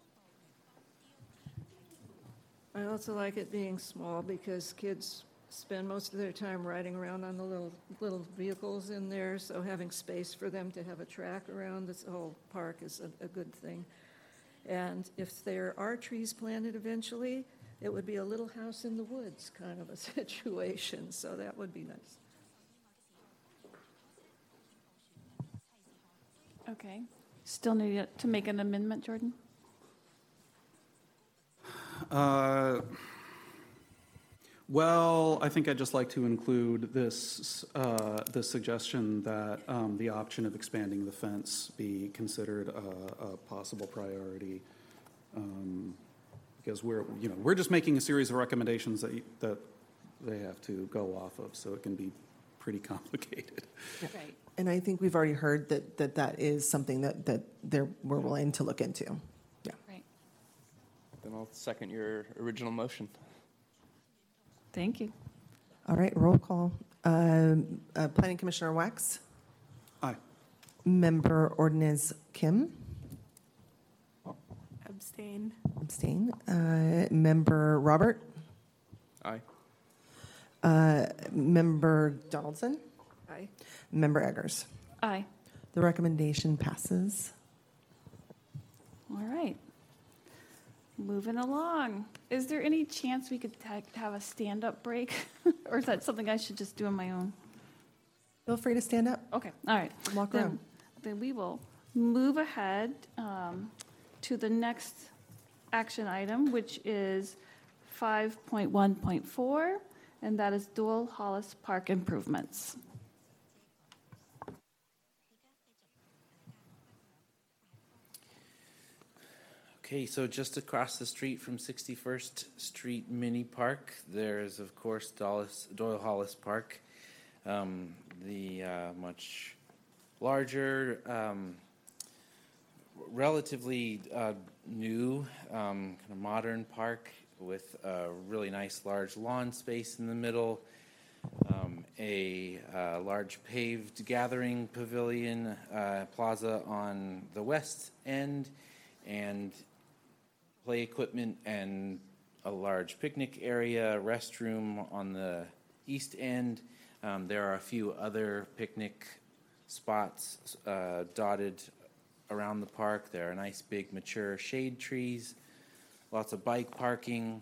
I also like it being small because kids spend most of their time riding around on the little, little vehicles in there, so having space for them to have a track around this whole park is a, a good thing. And if there are trees planted eventually, it would be a little house in the woods kind of a situation, so that would be nice. Okay. Still need to make an amendment, Jordan? Uh, Well, I think I'd just like to include this, uh, this suggestion that um, the option of expanding the fence be considered a, a possible priority. Um, because we're, you know, we're just making a series of recommendations that, that they have to go off of, so it can be pretty complicated. Right. And I think we've already heard that that, that is something that, that they're, we're willing to look into. Yeah. Right. Then I'll second your original motion. Thank you. All right, roll call. Um, uh, Planning Commissioner Wax? Aye. Member Ordonez Kim? Abstain. Abstain. Uh, Member Robert? Aye. Uh, Member Donaldson? Aye. Member Eggers? Aye. The recommendation passes. All right. Moving along. Is there any chance we could ta- have a stand-up break? Or is that something I should just do on my own? Feel free to stand up. Okay, all right. Walk then, around. Then we will move ahead um, to the next action item, which is five point one point four, and that is Doyle Hollis Park improvements. Okay, so just across the street from sixty-first Street Mini Park, there's, of course, Dulles- Doyle Hollis Park, um, the uh, much larger, um, relatively uh, new, um, kind of modern park with a really nice large lawn space in the middle, um, a uh, large paved gathering pavilion uh, plaza on the west end, and play equipment and a large picnic area, restroom on the east end. Um, there are a few other picnic spots uh, dotted around the park. There are nice big mature shade trees, lots of bike parking.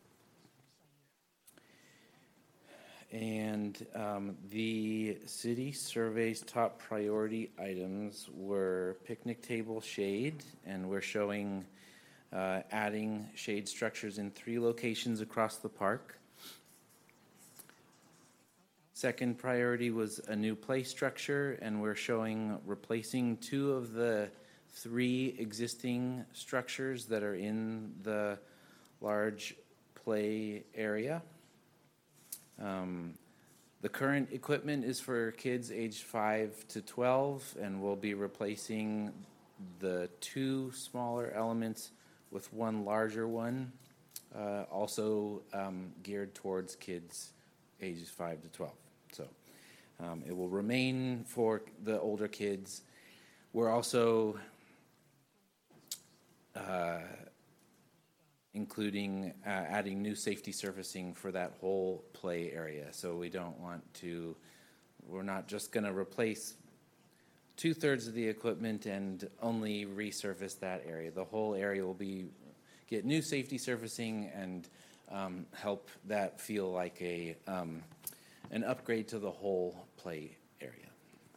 And um, the city survey's top priority items were picnic table shade, and we're showing Uh, adding shade structures in three locations across the park. Second priority was a new play structure, and we're showing replacing two of the three existing structures that are in the large play area. Um, the current equipment is for kids aged five to twelve, and we'll be replacing the two smaller elements with one larger one, uh, also um, geared towards kids ages five to twelve. So um, it will remain for the older kids. We're also uh, including uh, adding new safety surfacing for that whole play area. So we don't want to, we're not just going to replace two-thirds of the equipment and only resurface that area. The whole area will be, get new safety surfacing and um, help that feel like a um, an upgrade to the whole play area.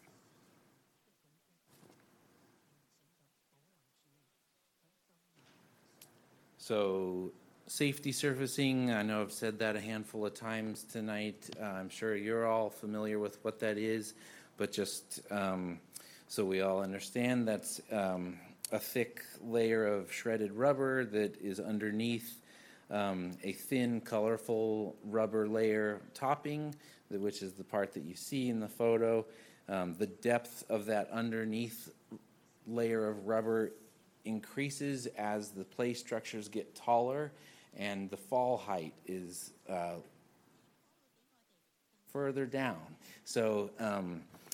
So safety surfacing, I know I've said that a handful of times tonight. Uh, I'm sure you're all familiar with what that is, but just um, so we all understand, that's um, a thick layer of shredded rubber that is underneath um, a thin, colorful rubber layer topping, which is the part that you see in the photo. Um, the depth of that underneath layer of rubber increases as the play structures get taller, and the fall height is uh, further down. So um,